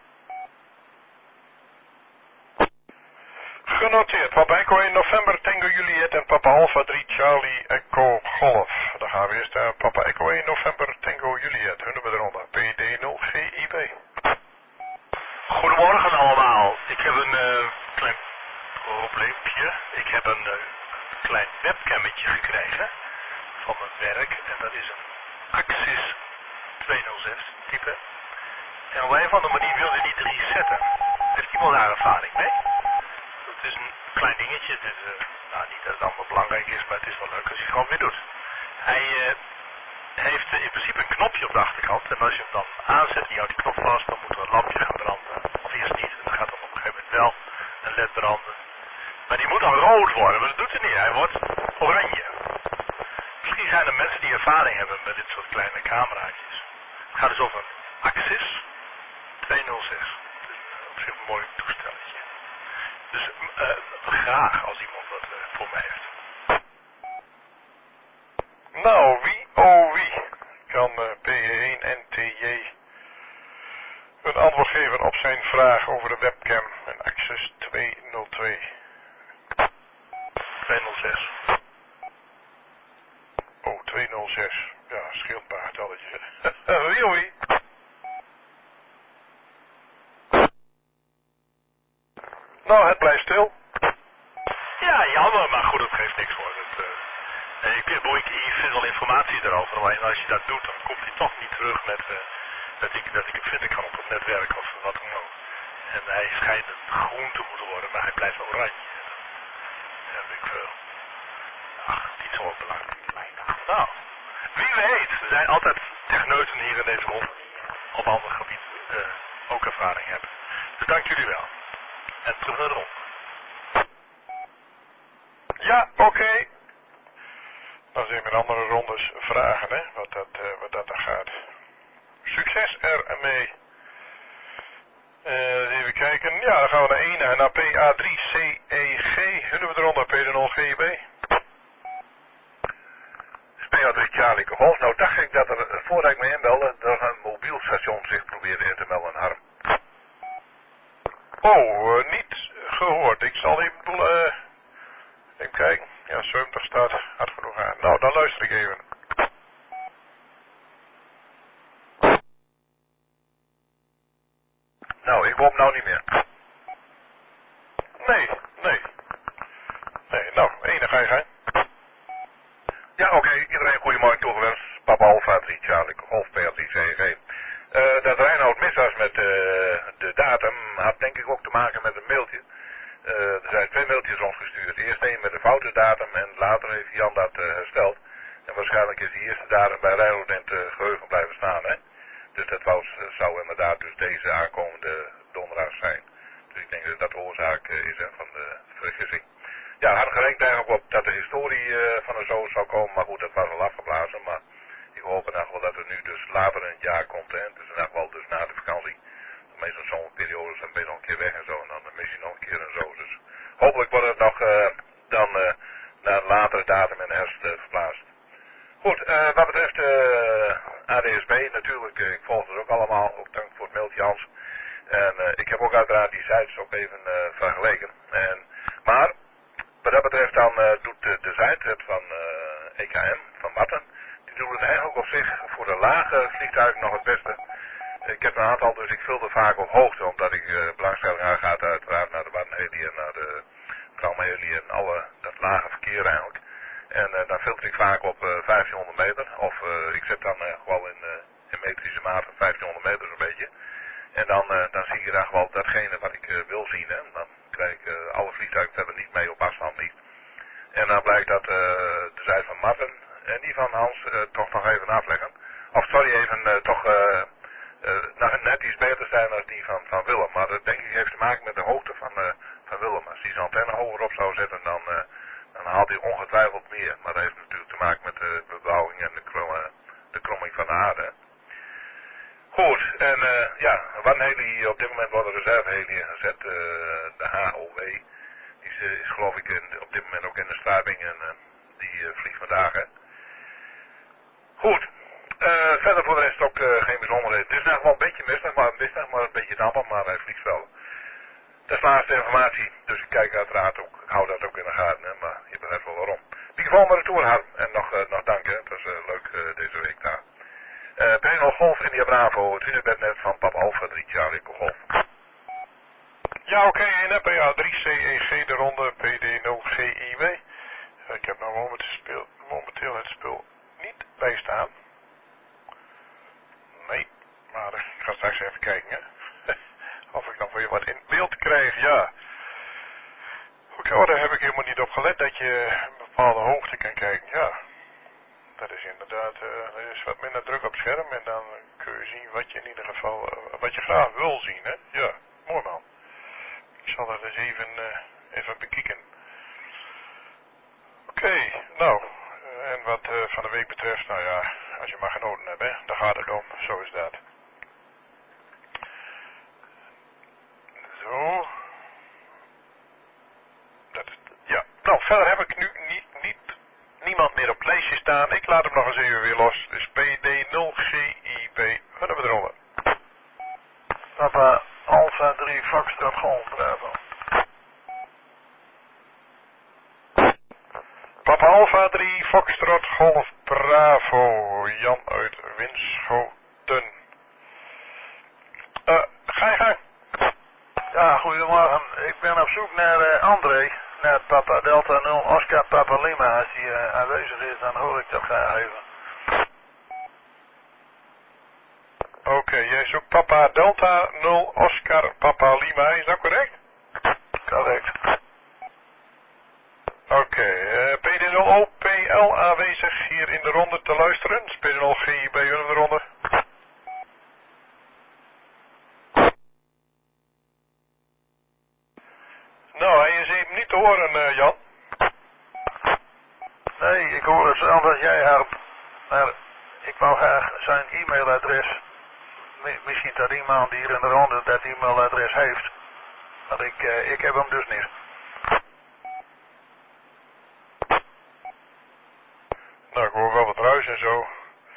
Genoteerd. Papa Echo 1 November Tango Juliet en Papa Alpha 3 Charlie Echo Golf. Dan gaan we eerst naar Papa Echo 1 November Tango Juliet. Hun nummer eronder. PD0 GIB. Goedemorgen allemaal. Ik heb een klein probleempje. Ik heb een klein webcammetje gekregen van mijn werk. En dat is een Axis 206 type. En op een of andere manier wilde hij niet resetten. Heeft iemand daar ervaring mee? Het is een klein dingetje. Het is, niet dat het allemaal belangrijk is, maar het is wel leuk als je het gewoon weer doet. Hij heeft in principe een knopje op de achterkant. En als je hem dan aanzet en je houdt die knop vast, dan moet er een lampje gaan branden. Of eerst niet. En dan gaat er op een gegeven moment wel een led branden. Maar die moet dan rood worden, maar dat doet hij niet. Hij wordt oranje. Misschien zijn er mensen die ervaring hebben met dit soort kleine cameraatjes. Het gaat dus over een Axis 206. Het is op zich een mooi toestelletje. Dus graag als iemand dat voor mij heeft. Nou, wie oh wie kan PE1 en TJ een antwoord geven op zijn vraag over de webcam en Axis 202. 206. Oh, 206. Ja, scheelt een paar getalletjes. Wie oh wie? Nou, het blijft stil. Ja, jammer, maar goed, dat geeft niks hoor. Ik vind wel informatie erover, maar als je dat doet, dan komt hij toch niet terug met dat ik hem vinden kan op het netwerk of wat dan ook. En hij schijnt groen te moeten worden, maar hij blijft oranje. Dat heb ik niet zo belangrijk. Nou, wie weet, er zijn altijd techneuten hier in deze ronde op ander gebied ook ervaring hebben. Dus dank jullie wel. En terug naar de ronde. Ja, oké. Dan zijn er andere rondes vragen, hè, wat dat dan gaat. Succes ermee. Even kijken. Ja, dan gaan we naar 1 naar PA3CEG. Hun we eronder PD0 GIB. PA3 Charlie Golf. Nou dacht ik dat er, voordat ik me inbelde, er een mobiel station zich probeerde in te melden, Harm. Oh, niet gehoord. Ik zal even kijken. Ja, 70 staat hard genoeg aan. Nou, dan luister ik even. Nou, ik hoop nou niet meer. Nee. Nou, enig ga je gaan. Ja, oké. Iedereen goedemorgen toegewenst. Papa Alpha 3 Charlie Golf PA3CG. Dat Reinoud mis was met de datum had denk ik ook te maken met een mailtje. Er zijn 2 mailtjes rondgestuurd. Eerst één met de foute datum en later heeft Jan dat hersteld. En waarschijnlijk is die eerste datum bij Reinoud in het geheugen blijven staan, hè. Dus dat zou inderdaad dus deze aankomende donderdag zijn. Dus ik denk dat dat de oorzaak is, hè, van de vergissing. Ja, we hadden gerekend eigenlijk op dat de historie van de zomer zou komen, maar goed, dat was al afgeblazen. Maar ik hoop in ieder geval dat het nu dus later in het jaar komt, hè. Dus in ieder geval dus na de vakantie. Meestal zo'n periode dan ben je nog een keer weg en zo, en dan mis je nog een keer en zo. Dus hopelijk wordt het nog dan naar een latere datum en herfst verplaatst. Goed, wat betreft ADSB, natuurlijk, ik volg het ook allemaal, ook dank voor het mailtje Hans. En ik heb ook uiteraard die sites ook even vergeleken. Maar wat dat betreft dan doet de site het van EKM, van Marten, die doet het eigenlijk op zich voor de lage vliegtuigen nog het beste. Ik heb een aantal, dus ik filter vaak op hoogte, omdat ik belangstelling aangaat uiteraard naar de Waddenheli en naar de Kralmheli en alle dat lage verkeer eigenlijk. En dan filter ik vaak op 1500 meter, of ik zet dan gewoon in metrische maat 1500 meter zo'n beetje. En dan zie je daar gewoon datgene wat ik wil zien. Hè. Dan krijg ik alle vliegtuigen verder niet mee op afstand niet. En dan blijkt dat de zijde van Marten en die van Hans toch nog even afleggen. Of sorry, even toch net iets beter zijn dan die van Willem. Maar dat denk ik heeft te maken met de hoogte van Willem. Als hij zijn antenne hoger op zou zetten, dan haalt hij ongetwijfeld meer. Maar dat heeft natuurlijk te maken met de bebouwing en de kromming van de aarde. Goed, en Waddenheli, op dit moment wordt een reserveheli ingezet, de HOW. Die is geloof ik op dit moment ook in de Strabing en die vliegt vandaag. Hè. Goed, verder voor de rest ook geen bijzonderheden. Het is nog wel een beetje mistig, maar een beetje damper, maar hij vliegt wel. Dat is de laatste informatie, dus ik kijk uiteraard ook, ik hou dat ook in de gaten, hè, maar je begrijpt wel waarom. In ieder geval maar de tour Harm en nog dank, hè. Het was leuk deze week daar. P0 Golf India Bravo, het Unibed net van Papa Alpha 3 Charlie Golf. Ja, oké, en PA3 CEG de ronde PD0 GIW. Ik heb nou momenteel het spul niet bijstaan. Nee, maar ik ga straks even kijken, hè. Of ik dan weer wat in beeld krijg, ja. Oké, daar heb ik helemaal niet op gelet dat je een bepaalde hoogte kan kijken, ja. Dat is inderdaad, er is wat minder druk op het scherm en dan kun je zien wat je in ieder geval, wat je graag wil zien, hè. Ja, mooi man. Ik zal dat eens even bekijken. Oké, nou, en wat van de week betreft, nou ja, als je maar genoten hebt, hè, daar gaat het om, zo is dat. Zo. Ja, nou, verder heb ik nu niemand meer op het lijstje staan. Ik laat hem nog eens even weer los. Dus PD0GIB. Wat hebben we eronder? Papa Alpha 3 Foxtrot Golf Bravo. Papa Alpha 3 Foxtrot Golf Bravo. Jan uit Winschoten. Ga je gang. Ja, goedemorgen. Ik ben op zoek naar André. Naar Papa Delta 0 Oscar Papa Lima. Als hij aanwezig is, dan hoor ik dat graag even. Oké, jij zoekt Papa Delta 0 Oscar Papa Lima, is dat correct? Correct. Oké, PD0 OPL aanwezig hier in de ronde te luisteren. PD0 GIB in de ronde. Nou, hij is even niet te horen, Jan. Nee, ik hoor hetzelfde als jij, Harp. Maar ik wou graag zijn e-mailadres. Misschien dat iemand hier in de ronde dat e-mailadres heeft. Maar ik heb hem dus niet. Nou, ik hoor wel wat ruis en zo.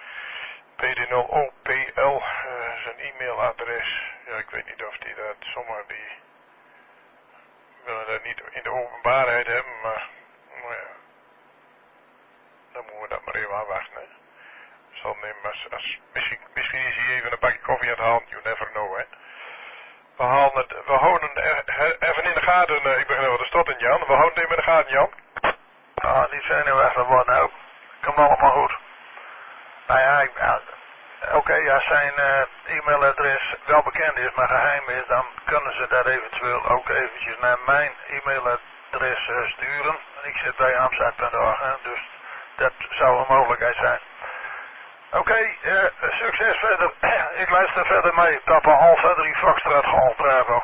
PD0OPL, zijn e-mailadres. Ja, ik weet niet of die dat, sommigen die willen dat niet in de openbaarheid hebben, maar nou ja, dan moeten we dat maar even afwachten. Hè. Zal nemen misschien is hij even een bakje koffie aan het halen, you never know, hè. We houden even in de gaten, ik begin wel te stotten, Jan. We houden even in de gaten, Jan. Ah, niet zenuwachtig worden, nou. Komt allemaal goed. Nou ja, oké, als zijn e-mailadres wel bekend is, maar geheim is, dan kunnen ze dat eventueel ook eventjes naar mijn e-mailadres sturen. Ik zit bij Amsterdam.org, dus dat zou een mogelijkheid zijn. Oké, succes verder. Ik luister verder mee. Papa Alpha 3 Foxtrot Golf Bravo.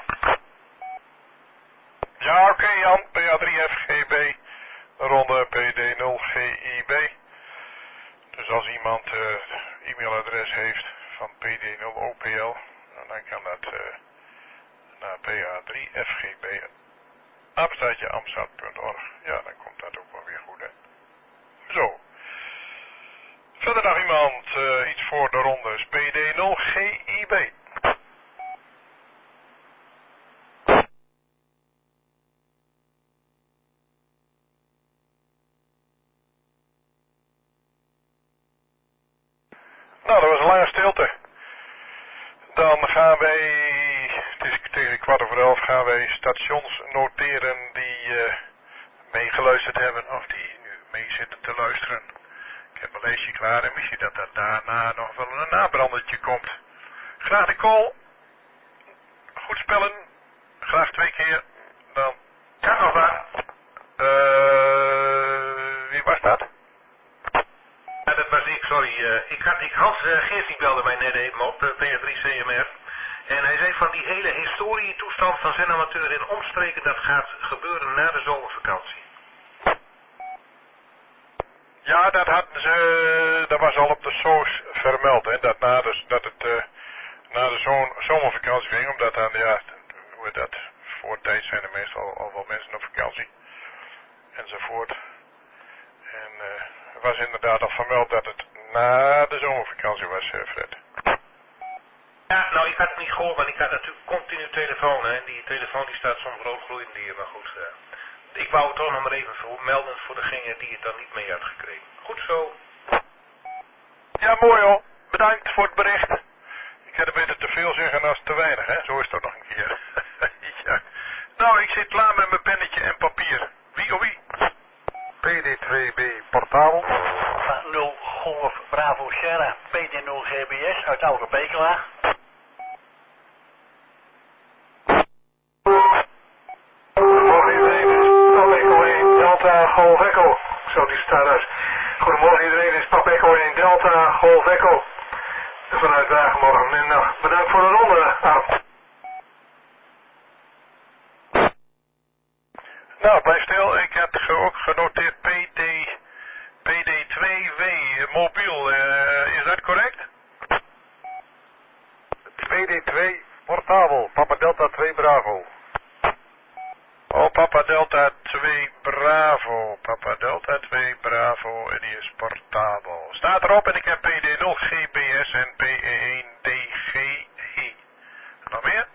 Ja, oké, Jan. PA3FGB, ronde PD0GIB. Dus als iemand e-mailadres heeft van PD0OPL, dan kan dat naar PA3FGB apenstaartje amstad.org. Ja, dan komt dat ook wel weer goed, hè. Zo. Verder nog iemand, iets voor de ronde. PD0GIB. Nou, dat was een lange stilte. Dan gaan wij, het is tegen 11:15, gaan wij stations noteren die meegeluisterd hebben of die nu mee zitten te luisteren. Ik heb een lijstje klaar en misschien dat er daarna nog wel een nabrandertje komt. Graag de call. Goed spellen. Graag 2 keer. Dan kan nog wat. Wie was dat? Ja, dat was ik, sorry. Hans Geert die belde mij net even op, PR3 CMR. En hij zei van die hele historietoestand van zijn amateur in omstreken, dat gaat gebeuren na de zomervakantie. Ja, dat hadden ze, dat was al op de soos vermeld, hè, dat dat het na de zomervakantie ging, omdat dan, ja, hoe dat, voor tijd zijn er meestal al wel mensen op vakantie, enzovoort. En er was inderdaad al vermeld dat het na de zomervakantie was, Fred. Ja, nou ik had het niet gehoord, want ik had natuurlijk continu telefoon, hè, en die telefoon die staat soms rood gloeiend hier, maar goed. Ik wou het toch nog maar even melden voor degene die het dan niet mee had gekregen. Goed zo. Ja, mooi hoor. Bedankt voor het bericht. Ik had er beter te veel zeggen dan te weinig, hè? Zo is het nog een keer. Ja. Nou, ik zit klaar met mijn pennetje en papier. Wie of wie? PD2B portabel. 0 Golf Bravo Sierra PD0 GBS uit Oude Pekela. Goedemorgen iedereen, dit is Pap Echo 1 Delta Golf Echo. Zo, die staat uit. Goedemorgen iedereen, dit is Pap Echo 1 Delta Golf Echo. Vanuit Wagenmorgen en nacht. Bedankt voor de ronde. Nou, blijf stil. Ik heb ook genoteerd PD2W mobiel. Is dat correct? PD2 portabel, Papa Delta 2 Bravo. Oh, Papa Delta 2 Bravo. Papa Delta 2 Bravo en die is portabel. Staat erop en ik heb PD0 GPS en PE1 DGE. Nog meer?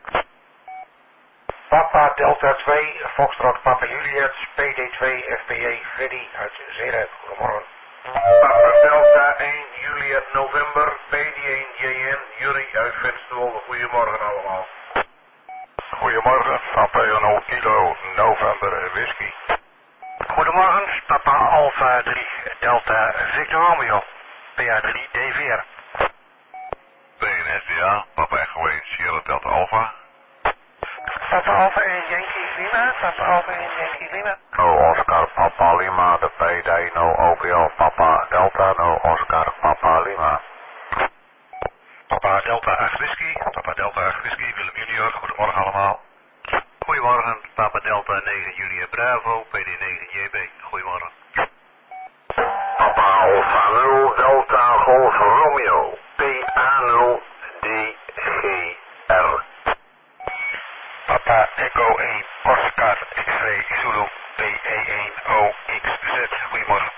Papa Delta 2 Foxtrot Papa Juliet PD2 FPE Freddy uit Zeeland. Goedemorgen. Papa Delta 1 Juliet November PD1 JN Jury uit Vensterwolde. Goedemorgen allemaal. Goedemorgen, Papa 1 Kilo November Whisky. Goedemorgen, Papa Alpha 3 Delta Victor Romeo PA3 DVR. PNSDA, Papa Echo 1 Sierra Delta Alpha. Papa Alpha 1 Yankee Lima, Papa Alpha 1 Yankee Lima. No Oscar Papa Lima, de PD no OPL Papa Delta, no Oscar Papa Lima. Papa Delta 8 Whisky, Papa Delta 8 Whisky, Willem Junior, goedemorgen allemaal. Goedemorgen, Papa Delta 9 Juliet Bravo, PD9 JB, goedemorgen. Papa Alpha 0 Delta Golf Romeo, PA0 DGR. Papa Echo 1 Oscar X-Ray Zulu PE1 OXZ. Goedemorgen.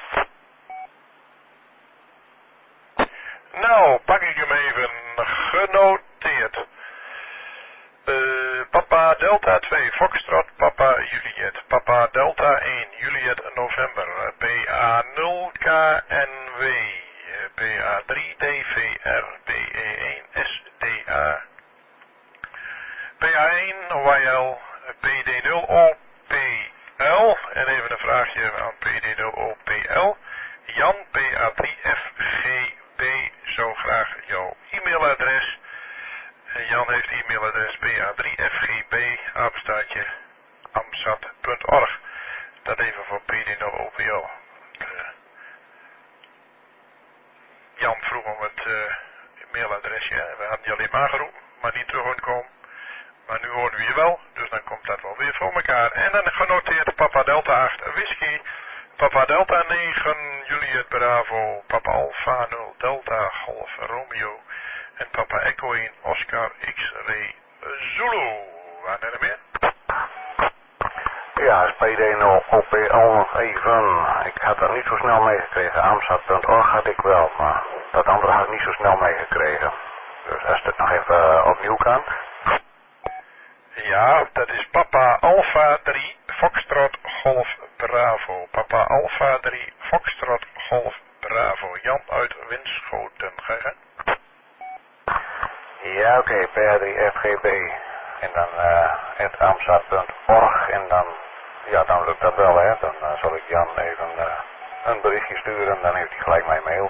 Nou, pak ik hem even. Genoteerd. Papa Delta 2 Foxtrot Papa Juliet. Papa Delta 1 Juliet November. PA0 KNW. PA3 DVR. PE1 SDA. PA1 YL. PD0 OPL. En even een vraagje aan PD0 OPL. Jan PA3 FGB. Zo graag jouw e-mailadres. Jan heeft e-mailadres pa3fgb apenstaartje amsat.org. Dat even voor PD0 OPL. Jan vroeg om het e-mailadresje. We hadden je alleen maar geroepen, maar niet terug komen. Maar nu horen we je wel, dus dan komt dat wel weer voor elkaar. En dan genoteerd Papa Delta 8 Whisky, Papa Delta 9 Juliet Bravo, Papa Alpha 0 Delta Golf Romeo en Papa Echo 1 Oscar X-Ray Zulu. Waar er meer? Ja, Ja, PD0 OPL nog even. Ik had dat niet zo snel meegekregen. Amstad.org had ik wel, maar dat andere had ik niet zo snel meegekregen. Dus als het nog even opnieuw kan. Ja, dat is Papa Alpha 3 Foxtrot Golf Bravo. Papa Alpha 3 Foxtrot Golf Bravo. Jan uit Winschoten. Ga je gang? Ja, oké, PR3FGB. En dan @amstad.org en dan, ja, dan lukt dat wel, hè. Dan zal ik Jan even een berichtje sturen, dan heeft hij gelijk mijn mail.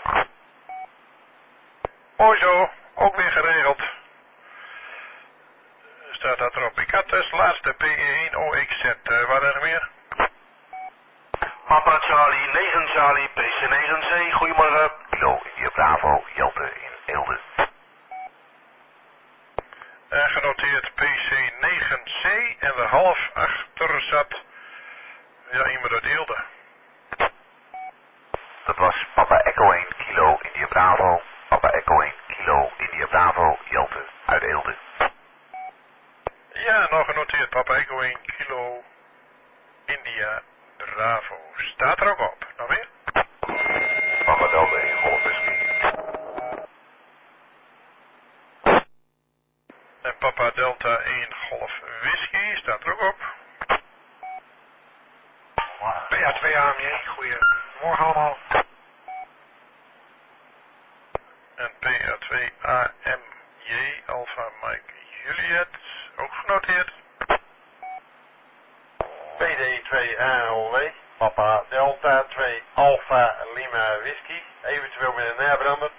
Mooi zo, ook weer geregeld. Staat dat erop. Ik had dus laatste PE1OXZ. Waar er meer? Papa Charlie 9 Charlie PC9C, goedemorgen. Kilo India Bravo, Jelte in Eelde. En genoteerd PC9C en de half achter zat, ja, iemand uit Eelde. Dat was Papa Echo 1 Kilo India Bravo, Papa Echo 1 Kilo India Bravo, Jelte uit Eelde. Ja, nog genoteerd Papa Echo 1 Kilo India Bravo. Staat er ook op. Nog meer? Papa Delta 1 Golf Whisky. En Papa Delta 1 Golf Whisky. Staat er ook op. PA2 AMJ, goedemorgen allemaal. En PA2 AMJ Alpha Mike Juliet. Ook genoteerd. PD2 ALW, Papa Delta 2 Alpha Lima Whisky, eventueel met een nabrander.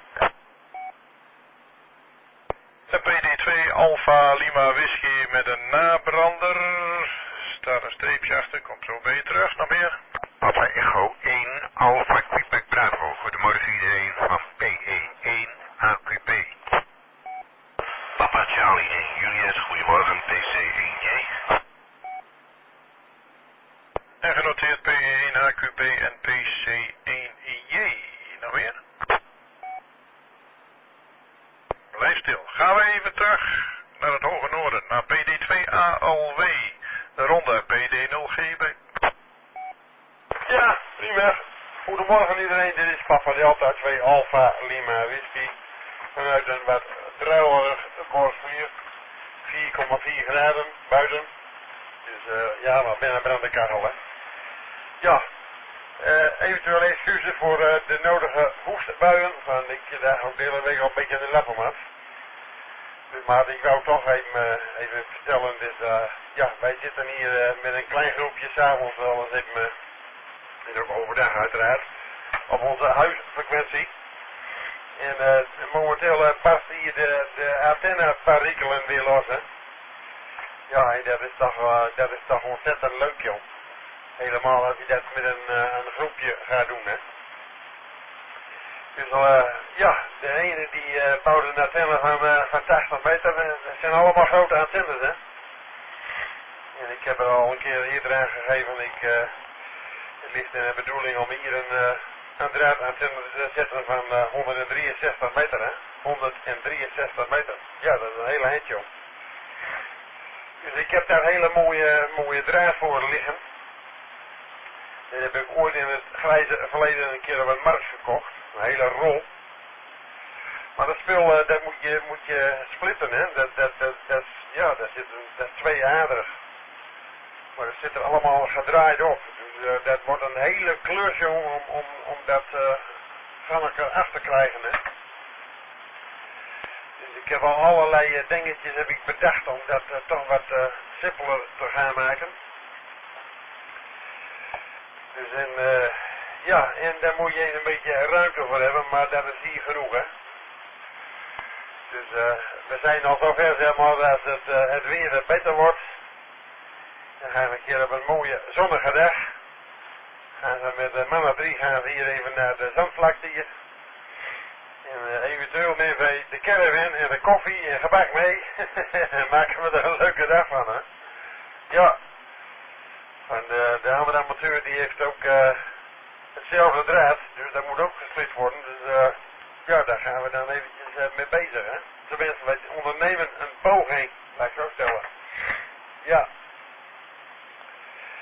En PD2 Alpha Lima Whisky met een nabrander. Staat een streepje achter, komt zo bij je terug. Nog meer? Papa Echo 1 Alpha Quebec Bravo. Goedemorgen iedereen van PE1 AQP. Papa Charlie 1 Julius, goedemorgen PC1J. En genoteerd PE1 AQP en PC1J. Nog meer? Blijf stil. Gaan we even terug naar het hoge noorden, naar PD2 ALW. De ronde PD0GB. Ja, prima. Goedemorgen iedereen, dit is Papa Delta 2 Alpha Lima Whisky. Vanuit een wat druilerig borstvuur. 4,4 graden buiten. Dus ja, maar binnen brandt de kachel, hè. Ja, eventueel excuses voor de nodige hoestbuien. Van ik daar ook de hele week al een beetje aan de lappen had. Dus, maar ik wou toch even vertellen, dus ja, wij zitten hier met een klein groepje s'avonds wel eens even, en ook overdag uiteraard, op onze huisfrequentie. En momenteel barst hier de antenneparikelen weer los, hè. Ja, en dat is toch ontzettend leuk, joh. Helemaal als je dat met een groepje gaat doen, hè. Dus ja, de ene die bouwde een antenne van 80 meter. Dat zijn allemaal grote antennes, hè. En ik heb er al een keer eerder aangegeven. Het ligt in de bedoeling om hier een draadantenne te zetten van 163 meter, hè. 163 meter. Ja, dat is een hele eind, joh. Dus ik heb daar hele mooie draad voor liggen. Dat heb ik ooit in het grijze verleden een keer op een markt gekocht. Een hele rol. Maar dat spul, dat moet je splitten, hè. Dat is tweeaderig. Maar dat zit er allemaal gedraaid op. Dus dat wordt een hele klus, om dat van elkaar af te krijgen, hè. Dus ik heb al allerlei dingetjes heb ik bedacht om dat toch wat simpeler te gaan maken. Dus ja, en daar moet je een beetje ruimte voor hebben, maar dat is hier genoeg, hè. Dus we zijn al zover, zeg maar, als het weer beter wordt. Dan gaan we een keer op een mooie zonnige dag. Gaan we met mama 3 gaan we hier even naar de zandvlakte hier. En eventueel nemen wij de caravan en de koffie en gebak mee. En maken we er een leuke dag van, hè. Ja. En de andere amateur die heeft ook hetzelfde draad, dus dat moet ook gesplit worden. Dus ja, daar gaan we dan eventjes mee bezig, hè. Tenminste, wij ondernemen een poging, laat ik zo stellen. Ja.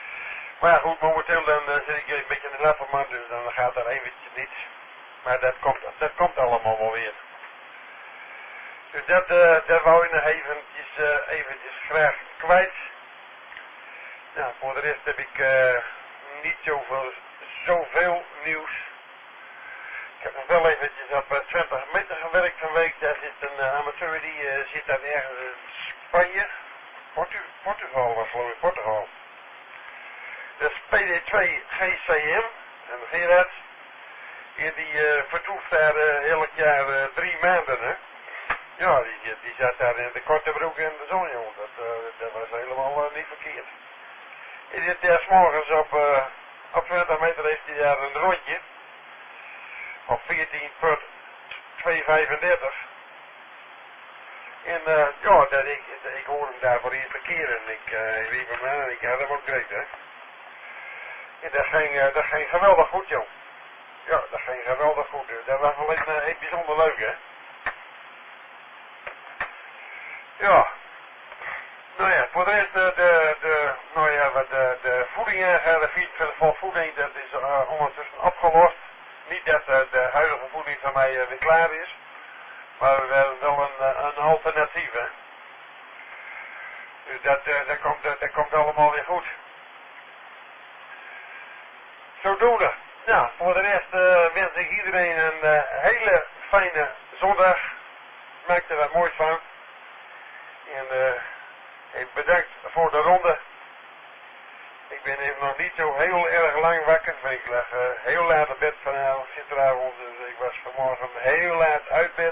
Maar ja, goed, momenteel dan zit ik een beetje in de Levelman, dus dan gaat er eventjes niets. Maar dat komt allemaal wel weer. Dus dat wou ik nog eventjes graag kwijt. Ja, voor de rest heb ik niet zoveel nieuws. Ik heb nog wel eventjes op 20 meter gewerkt van week. Daar zit een amateur die zit daar ergens in Spanje. Portugal was geloof ik, Portugal. Dat is PD2 GCM en Gerard. Die vertoeft daar elk jaar 3 maanden. Hè? Ja, die zat daar in de korte broek in de zon, jongen. Dat was helemaal niet verkeerd. Hij zit daar 's morgens op 20 meter heeft hij daar een rondje. Op 14 per 2,35. En ja, ik hoor hem daar voor de eerste keer en ik riep hem aan en ik had hem ook direct, hè. En dat ging geweldig goed, joh. Ja, dat ging geweldig goed. Dat was alleen bijzonder leuk, hè. Ja. Nou ja, voor de rest de voeding, de fiets van voeding, dat is ondertussen opgelost. Niet dat de huidige voeding van mij weer klaar is, maar we hebben wel een alternatief, hè. Dus dat komt allemaal weer goed. Zodoende. Ja, voor de rest wens ik iedereen een hele fijne zondag. Maak er wat moois van. En ik bedankt voor de ronde. Ik ben even nog niet zo heel erg lang wakker. Ik lag heel laat op bed vanavond, gisteravond. Dus ik was vanmorgen heel laat uit bed.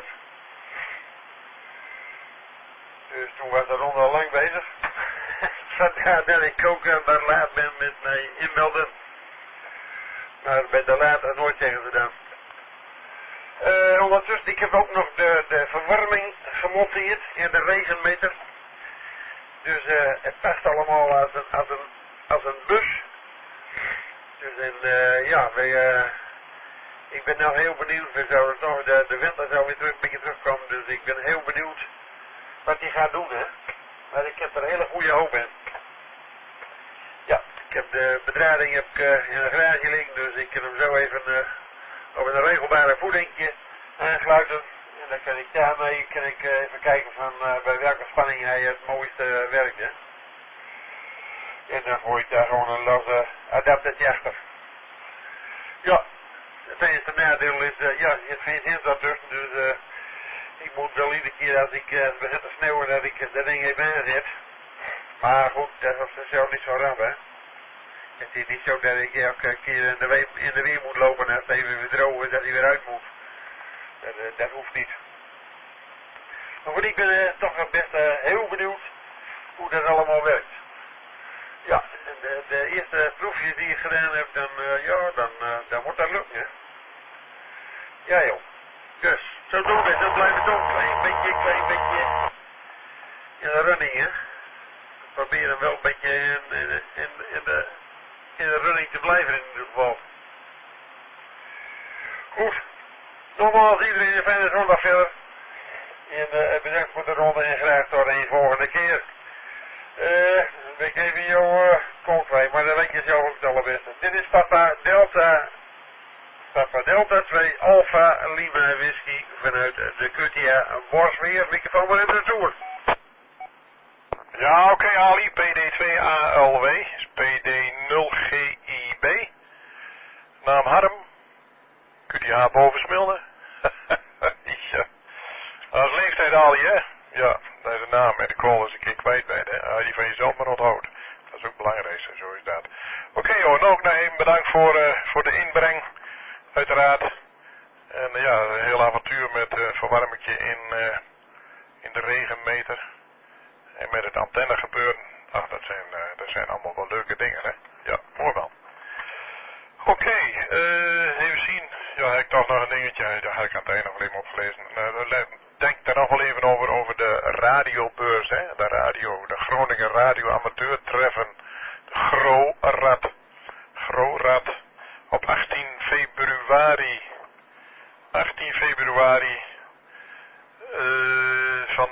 Dus toen was de ronde al lang bezig. Vandaar dat ik ook wat laat ben met mij inmelden. Maar bij de laat nooit zeggen ze dan. Ondertussen, ik heb ook nog de verwarming gemonteerd in de regenmeter. Dus het past allemaal als een bus. Dus ja, ik ben nou heel benieuwd. We zouden nog, de winter zou weer een beetje terugkomen. Dus ik ben heel benieuwd wat hij gaat doen, hè. Maar ik heb er een hele goede hoop in. Ja, ik heb de bedrading in de garage liggen. Dus ik kan hem zo even op een regelbare voedingje aansluiten. En dan kan ik daarmee even kijken van bij welke spanning hij het mooiste werkt. Hè. En dan gooi ik daar gewoon een losse adaptertje achter. Ja, het enige nadeel is, ja, je hebt geen sensor tussen, dus ik moet wel iedere keer als ik begin te sneeuwen dat ik dat ding even aanzet. Maar goed, dat was zelf niet zo ramp, hè. Het is niet zo dat ik elke keer in de weer moet lopen en als het even weer droog is dat hij weer uit moet. Dat hoeft niet. Maar goed, ik ben toch best heel benieuwd hoe dat allemaal werkt. Ja, de eerste proefjes die ik gedaan heb, dan wordt dat lukken, hè. Ja joh. Dus, zo doen we, zo blijven het ook. Klein beetje in de running, hè. Probeer hem wel een beetje in de running te blijven in ieder geval. Goed. Nogmaals iedereen een fijne zondag verder. En bedankt voor de ronde en graag tot een volgende keer. Ben ik even jouw kont kwijt, maar dat weet je zelf ook het allerbeste. Dit is Papa Delta 2 Alpha Lima Whisky vanuit de QTA Borsmeer. Microfoon maar even naartoe. Ja, oké, Ali, PD2ALW, is PD0GIB. Naam Harm, QTA boven Smilde. Ja. Als leeftijd Ali, hè? Ja, dat is de naam en de call is een keer kwijt bij, hè? Als je die van jezelf maar onthoudt. Dat is ook belangrijk, zo is dat. Oké, hoor, nog even bedankt voor de inbreng, uiteraard. En ja, een heel avontuur met verwarmingje in de regenmeter. En met het antenne gebeuren. Ach, dat zijn allemaal wel leuke dingen, hè? Ja, mooi wel. Oké, even zien. Ja, heb ik toch nog een dingetje. Daar had ik aan het einde nog even opgelezen. Denk daar nog wel even over de radiobeurs, hè? De Groningen Radio Amateur Treffen. De GroRad. Op 18 februari. Van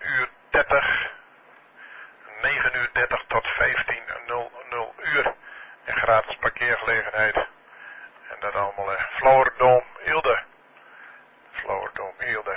9:30 tot 15:00 uur. parkeergelegenheid. En dat allemaal Flowerdome Eelde. Flowerdome Eelde.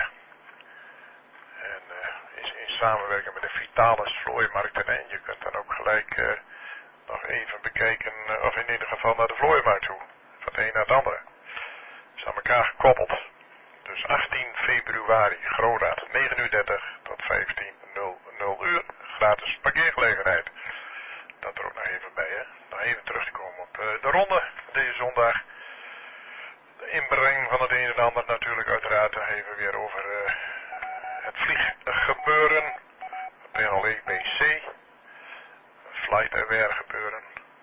En is in samenwerking met de Vitalis Vlooimarkten. En je kunt dan ook gelijk nog even bekijken, of in ieder geval naar de vlooimarkt toe. Van het een naar het andere. Is aan elkaar gekoppeld. Dus 18 februari, Groenraad, 9:30 tot 15:00. Gratis parkeergelegenheid. Dat er ook nog even bij, hè. Nog even terug te komen op de ronde deze zondag. De inbreng van het een en ander natuurlijk uiteraard nog even weer over het vlieggebeuren. PLEBC. Flight Aware gebeuren.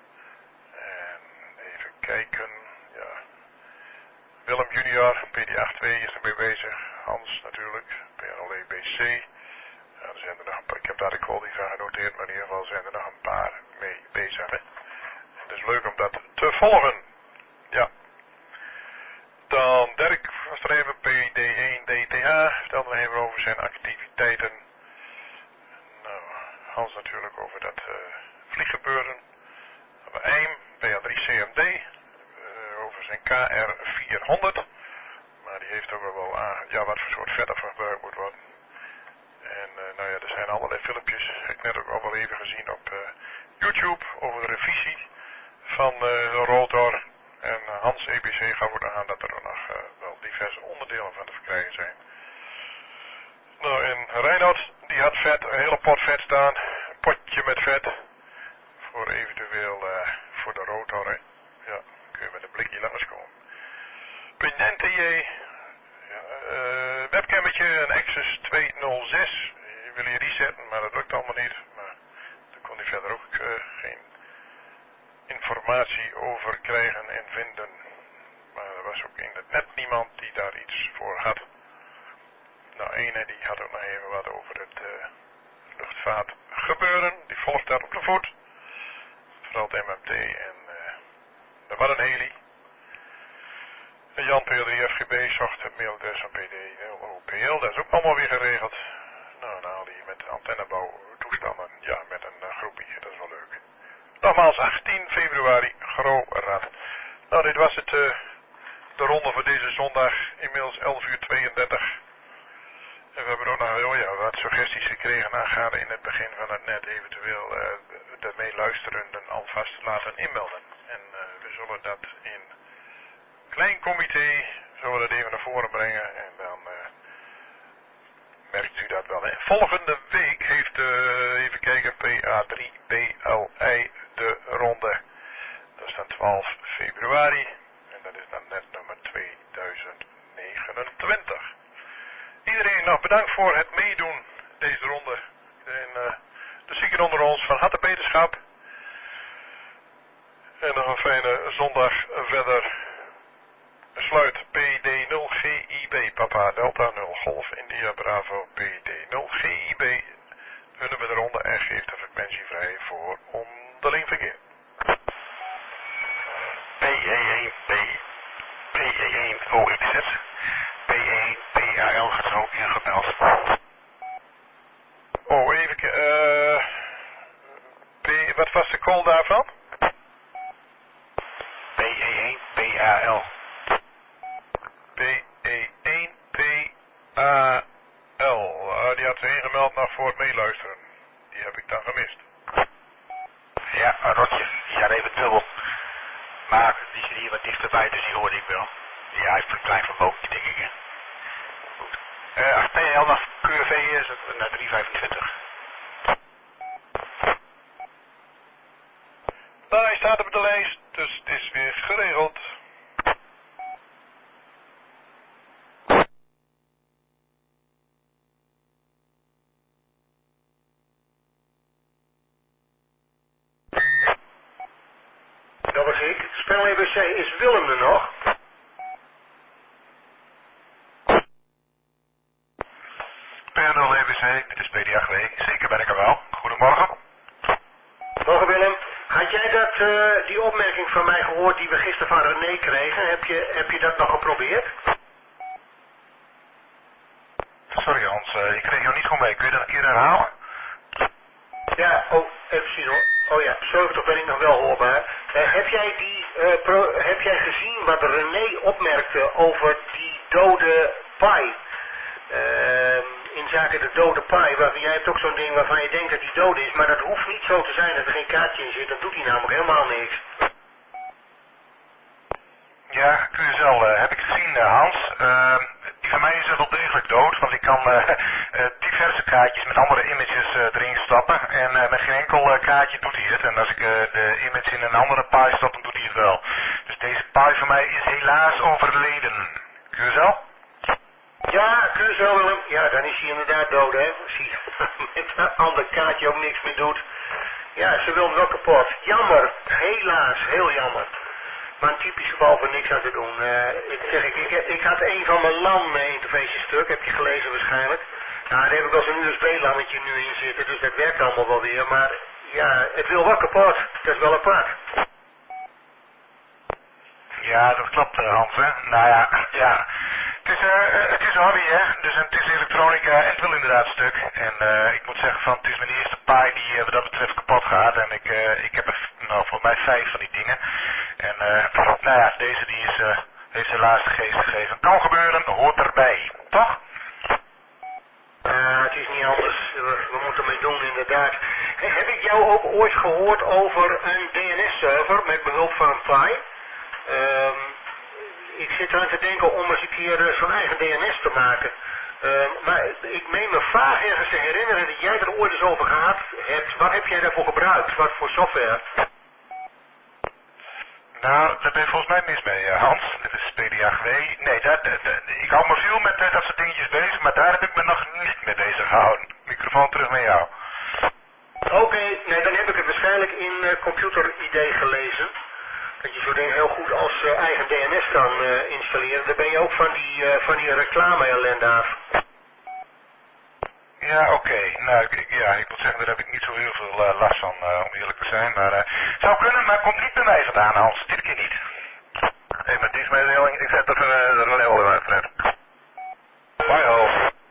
En even kijken, ja. Willem junior, PD82 is ermee bezig. Hans natuurlijk, PLEBC. Ja, er zijn er nog een paar, ik heb daar de call niet van genoteerd, maar in ieder geval zijn er nog een paar mee bezig. Hè. Het is leuk om dat te volgen. Ja. Dan Dirk was er even, PD1 DTH, vertelde me even over zijn activiteiten. Nou, Hans natuurlijk over dat vlieggebeuren. Eim, PA3 CMD, over zijn KR400. Maar die heeft ook wel aan, ja, wat voor soort vet er van gebruikt moet worden. En nou ja, er zijn allerlei filmpjes, heb ik net ook al wel even gezien op YouTube, over de revisie van de rotor. En Hans EBC gaat eraan aan dat er nog wel diverse onderdelen van te verkrijgen zijn. Nou, en Reinoud, die had vet, een hele pot vet staan, een potje met vet, voor eventueel voor de rotor, hè. Ja, kun je met een blikje langskomen. Penente webcammetje, een Access 206. Je wil je resetten, maar dat lukt allemaal niet. Maar daar kon hij verder ook geen informatie over krijgen en vinden. Maar er was ook in het net niemand die daar iets voor had. Nou, ene die had ook nog even wat over het luchtvaartgebeuren. Die volgt daar op de voet. Vooral het MMT en er was een heli. Jan P3FGB zocht het mailadres van PD0OPL, dat is ook allemaal weer geregeld. Nou, dan haal je met antennebouw toestanden, ja, met een groepje, dat is wel leuk. Nogmaals, 18 februari, Groenraad. Nou, dit was het, de ronde voor deze zondag, inmiddels 11:32. En we hebben ook nog wat suggesties gekregen aangaande in het begin van het net eventueel de meeluisterenden alvast laten inmelden. En we zullen dat in klein comité, zullen we dat even naar voren brengen en dan merkt u dat wel. Hè. Volgende week heeft, even kijken, PA3 BLI de ronde. Dat is dan 12 februari en dat is dan net nummer 2029. Iedereen nog bedankt voor het meedoen deze ronde. En de zieken onder ons van harte beterschap. En nog een fijne zondag verder. Sluit PD0GIB, Papa Delta 0 Golf India Bravo PD0GIB. Hunnen we de ronde en geeft de frequentie vrij voor onderling verkeer. PE1P, PE1 OXZ, PE1 PAL gaat er ook ingemeld. Oh, even wat was de call daarvan? PE1 PAL. PE1 PAL. Die had ze ingemeld nog voor het meeluisteren. Die heb ik dan gemist. Ja, Rotje, die had even dubbel. Maar die zit hier wat dichterbij, dus die hoorde ik wel. Ja, hij heeft een klein vermogen, denk ik. Hè. Goed. Als PL nog QRV is, het naar 325. Nou, hij staat op de lijst, dus het is weer geregeld. Dat was ik. Spel EBC, is Willem er nog? PNL EBC, dit is PDAGW, zeker ben ik er wel. Goedemorgen. Morgen Willem. Had jij die opmerking van mij gehoord die we gisteren van René kregen? Heb je dat nog geprobeerd? Sorry Hans, ik kreeg jou niet goed mee. Kun je dat een keer herhalen? Ja, oh, even zien hoor. Oh ja, 70 ben ik nog wel hoorbaar. Heb jij gezien wat René opmerkte over die dode paai? In zaken de dode paai, jij hebt ook zo'n ding waarvan je denkt dat die dood is, maar dat hoeft niet zo te zijn dat er geen kaartje in zit, dan doet hij namelijk helemaal niks. Ja, QSL heb ik gezien, Hans. Die van mij is wel degelijk dood, want ik kan diverse kaartjes met andere images erin stappen. En met geen enkel kaartje doet hij het. En als ik de image in een andere paai stop, dan doet hij het wel. Dus deze paai van mij is helaas overleden. QSL? Ja, QSL Willem. Ja, dan is hij inderdaad dood, hè. Als hij met een ander kaartje ook niks meer doet. Ja, ze wil hem wel kapot. Jammer. Helaas, heel jammer. Maar een typisch geval voor niks aan te doen. Ik had een van mijn LAN-interfaces stuk, heb je gelezen waarschijnlijk. Nou, daar heb ik als een USB-lammetje nu in zitten, dus dat werkt allemaal wel weer. Maar ja, het wil wel kapot. Dat is wel apart. Ja, dat klopt, Hans, hè. Nou ja. Het is een hobby, hè. Dus het is elektronica en het wil inderdaad stuk. En ik moet zeggen van, het is mijn eerste paai die wat dat betreft kapot gaat. En ik heb er volgens mij 5 van die dingen. En nou ja, deze die heeft helaas de geest gegeven. Kan gebeuren, hoort erbij. Toch? Het is niet anders. We moeten mee doen, inderdaad. Hey, heb ik jou ook ooit gehoord over een DNS-server met behulp van een paai? Ik zit eraan te denken om eens een keer zo'n eigen DNS te maken. Maar ik meen me vaag ergens te herinneren dat jij er ooit eens over gehad hebt. Wat heb jij daarvoor gebruikt? Wat voor software? Nou, daar ben je volgens mij mis mee, Hans. Dit is PDAGW. Nee, ik hou me veel met dat soort dingetjes bezig, maar daar heb ik me nog niet mee bezig gehouden. Microfoon terug naar jou. Oké, nee, dan heb ik het waarschijnlijk in Computer ID gelezen. Dat je zo'n ding heel goed als eigen DNS kan installeren. Dan ben je ook van die reclame-ellende af. Ja, oké. Nou, ik moet zeggen, daar heb ik niet zo heel veel last van, om eerlijk te zijn. Maar zou kunnen, maar komt niet bij mij vandaan, Hans. Dit keer niet. Hé, met dienstmededeling, ik zet er een level in uit, Fred. Bye, ho.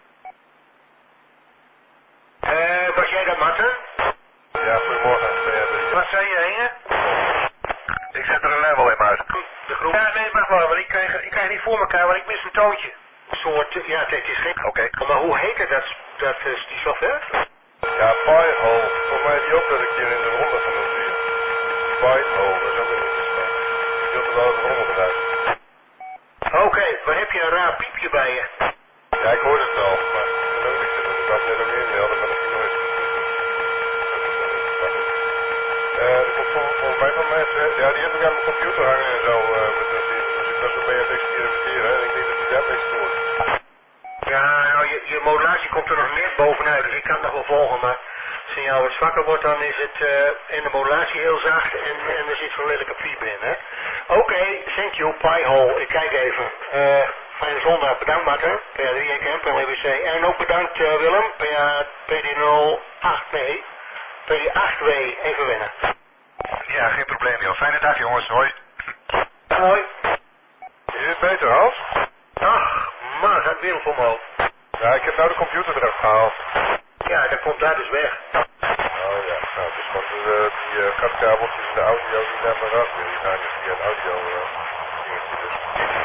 Was jij dat, Marten? Ja, goedemorgen. Wat zei je, Inge? Ik zet er een level in uit. De groep? Ja, nee, wacht maar, want ik krijg niet voor elkaar, want ik mis een toontje. Een soort, ja, het is geen... Oké. Maar hoe heet het, dat is die software? Ja, Pi-hole. Volgens mij die ook dat ik hier in de ronde genoemd hier. Pi-hole, dat is ook een interessant. Die deelt er wel eens rommel eruit. Oké, maar heb je een raar piepje bij je? Ja, ik hoorde het al, maar dat ook niks. Ik wou het net ook inmelden, maar dat ging nooit. Er komt volgens mij van mensen, ja, die heb ik aan mijn computer hangen en zo, dus ik was een beetje aan het experimenteren en ik denk dat die daarmee stoort. Ja, nou, je modulatie komt er nog net bovenuit, dus ik kan het nog wel volgen, maar als het signaal wat zwakker wordt, dan is het en de modulatie heel zacht en er zit zo'n lelijke piep in, hè. Oké, thank you, Pi-hole, ik kijk even. Fijne zondag, bedankt Marten, PA3 PLWC, en ook bedankt Willem, PD08, nee, PD8W, even wennen. Ja, geen probleem, joh. Fijne dag, jongens. Hoi. Hoi. Is het beter, Hans? Ach, man, het gaat wereld omhoog. Ja, ik heb nou de computer eraf gehaald. Ja, dat komt daar dus weg. Oh ja, nou, dus want die gatkabeltjes in de audio die naar mijn ras weer, die gaan dus via het audio dingetje dus.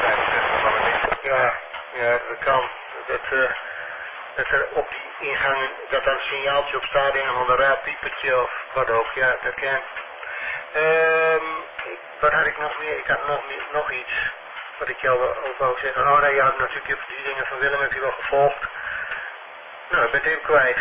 Ja, dat kan. Dat er op die ingangen, dat er een signaaltje op staat en van een raar piepertje of wat ook, ja, dat kan. Wat had ik nog meer? Ik had nog iets wat ik jou ook wou zeggen. Oh nee, ja, natuurlijk die dingen van Willem heb je wel gevolgd. Nou, ik ben het even kwijt.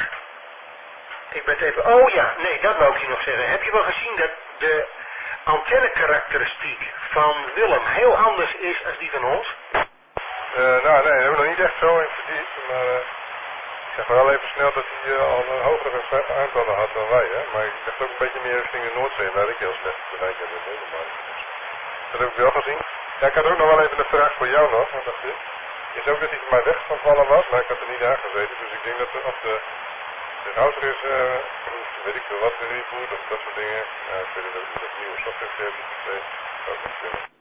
Oh ja, nee, dat wou ik je nog zeggen. Heb je wel gezien dat de antennekarakteristiek van Willem heel anders is als die van ons? Nou, nee, daar hebben we nog niet echt zo in verdiept, maar ik zeg wel even snel dat hij al een hogere aantallen had dan wij, hè. Maar ik dacht ook een beetje meer richting de Noordzee, waar ik heel slecht bereik heb in Nederland. Dat heb ik wel gezien. Ja, ik had ook nog wel even een vraag voor jou nog, want dat is ook dat hij van mij weg van vallen was, maar ik had er niet aangezeten, dus ik denk dat als de router is, weet ik veel wat, de reboot of dat soort dingen. Ja, ik weet het ook niet, of nieuwe software heeft gekregen, dat zou ook niet kunnen.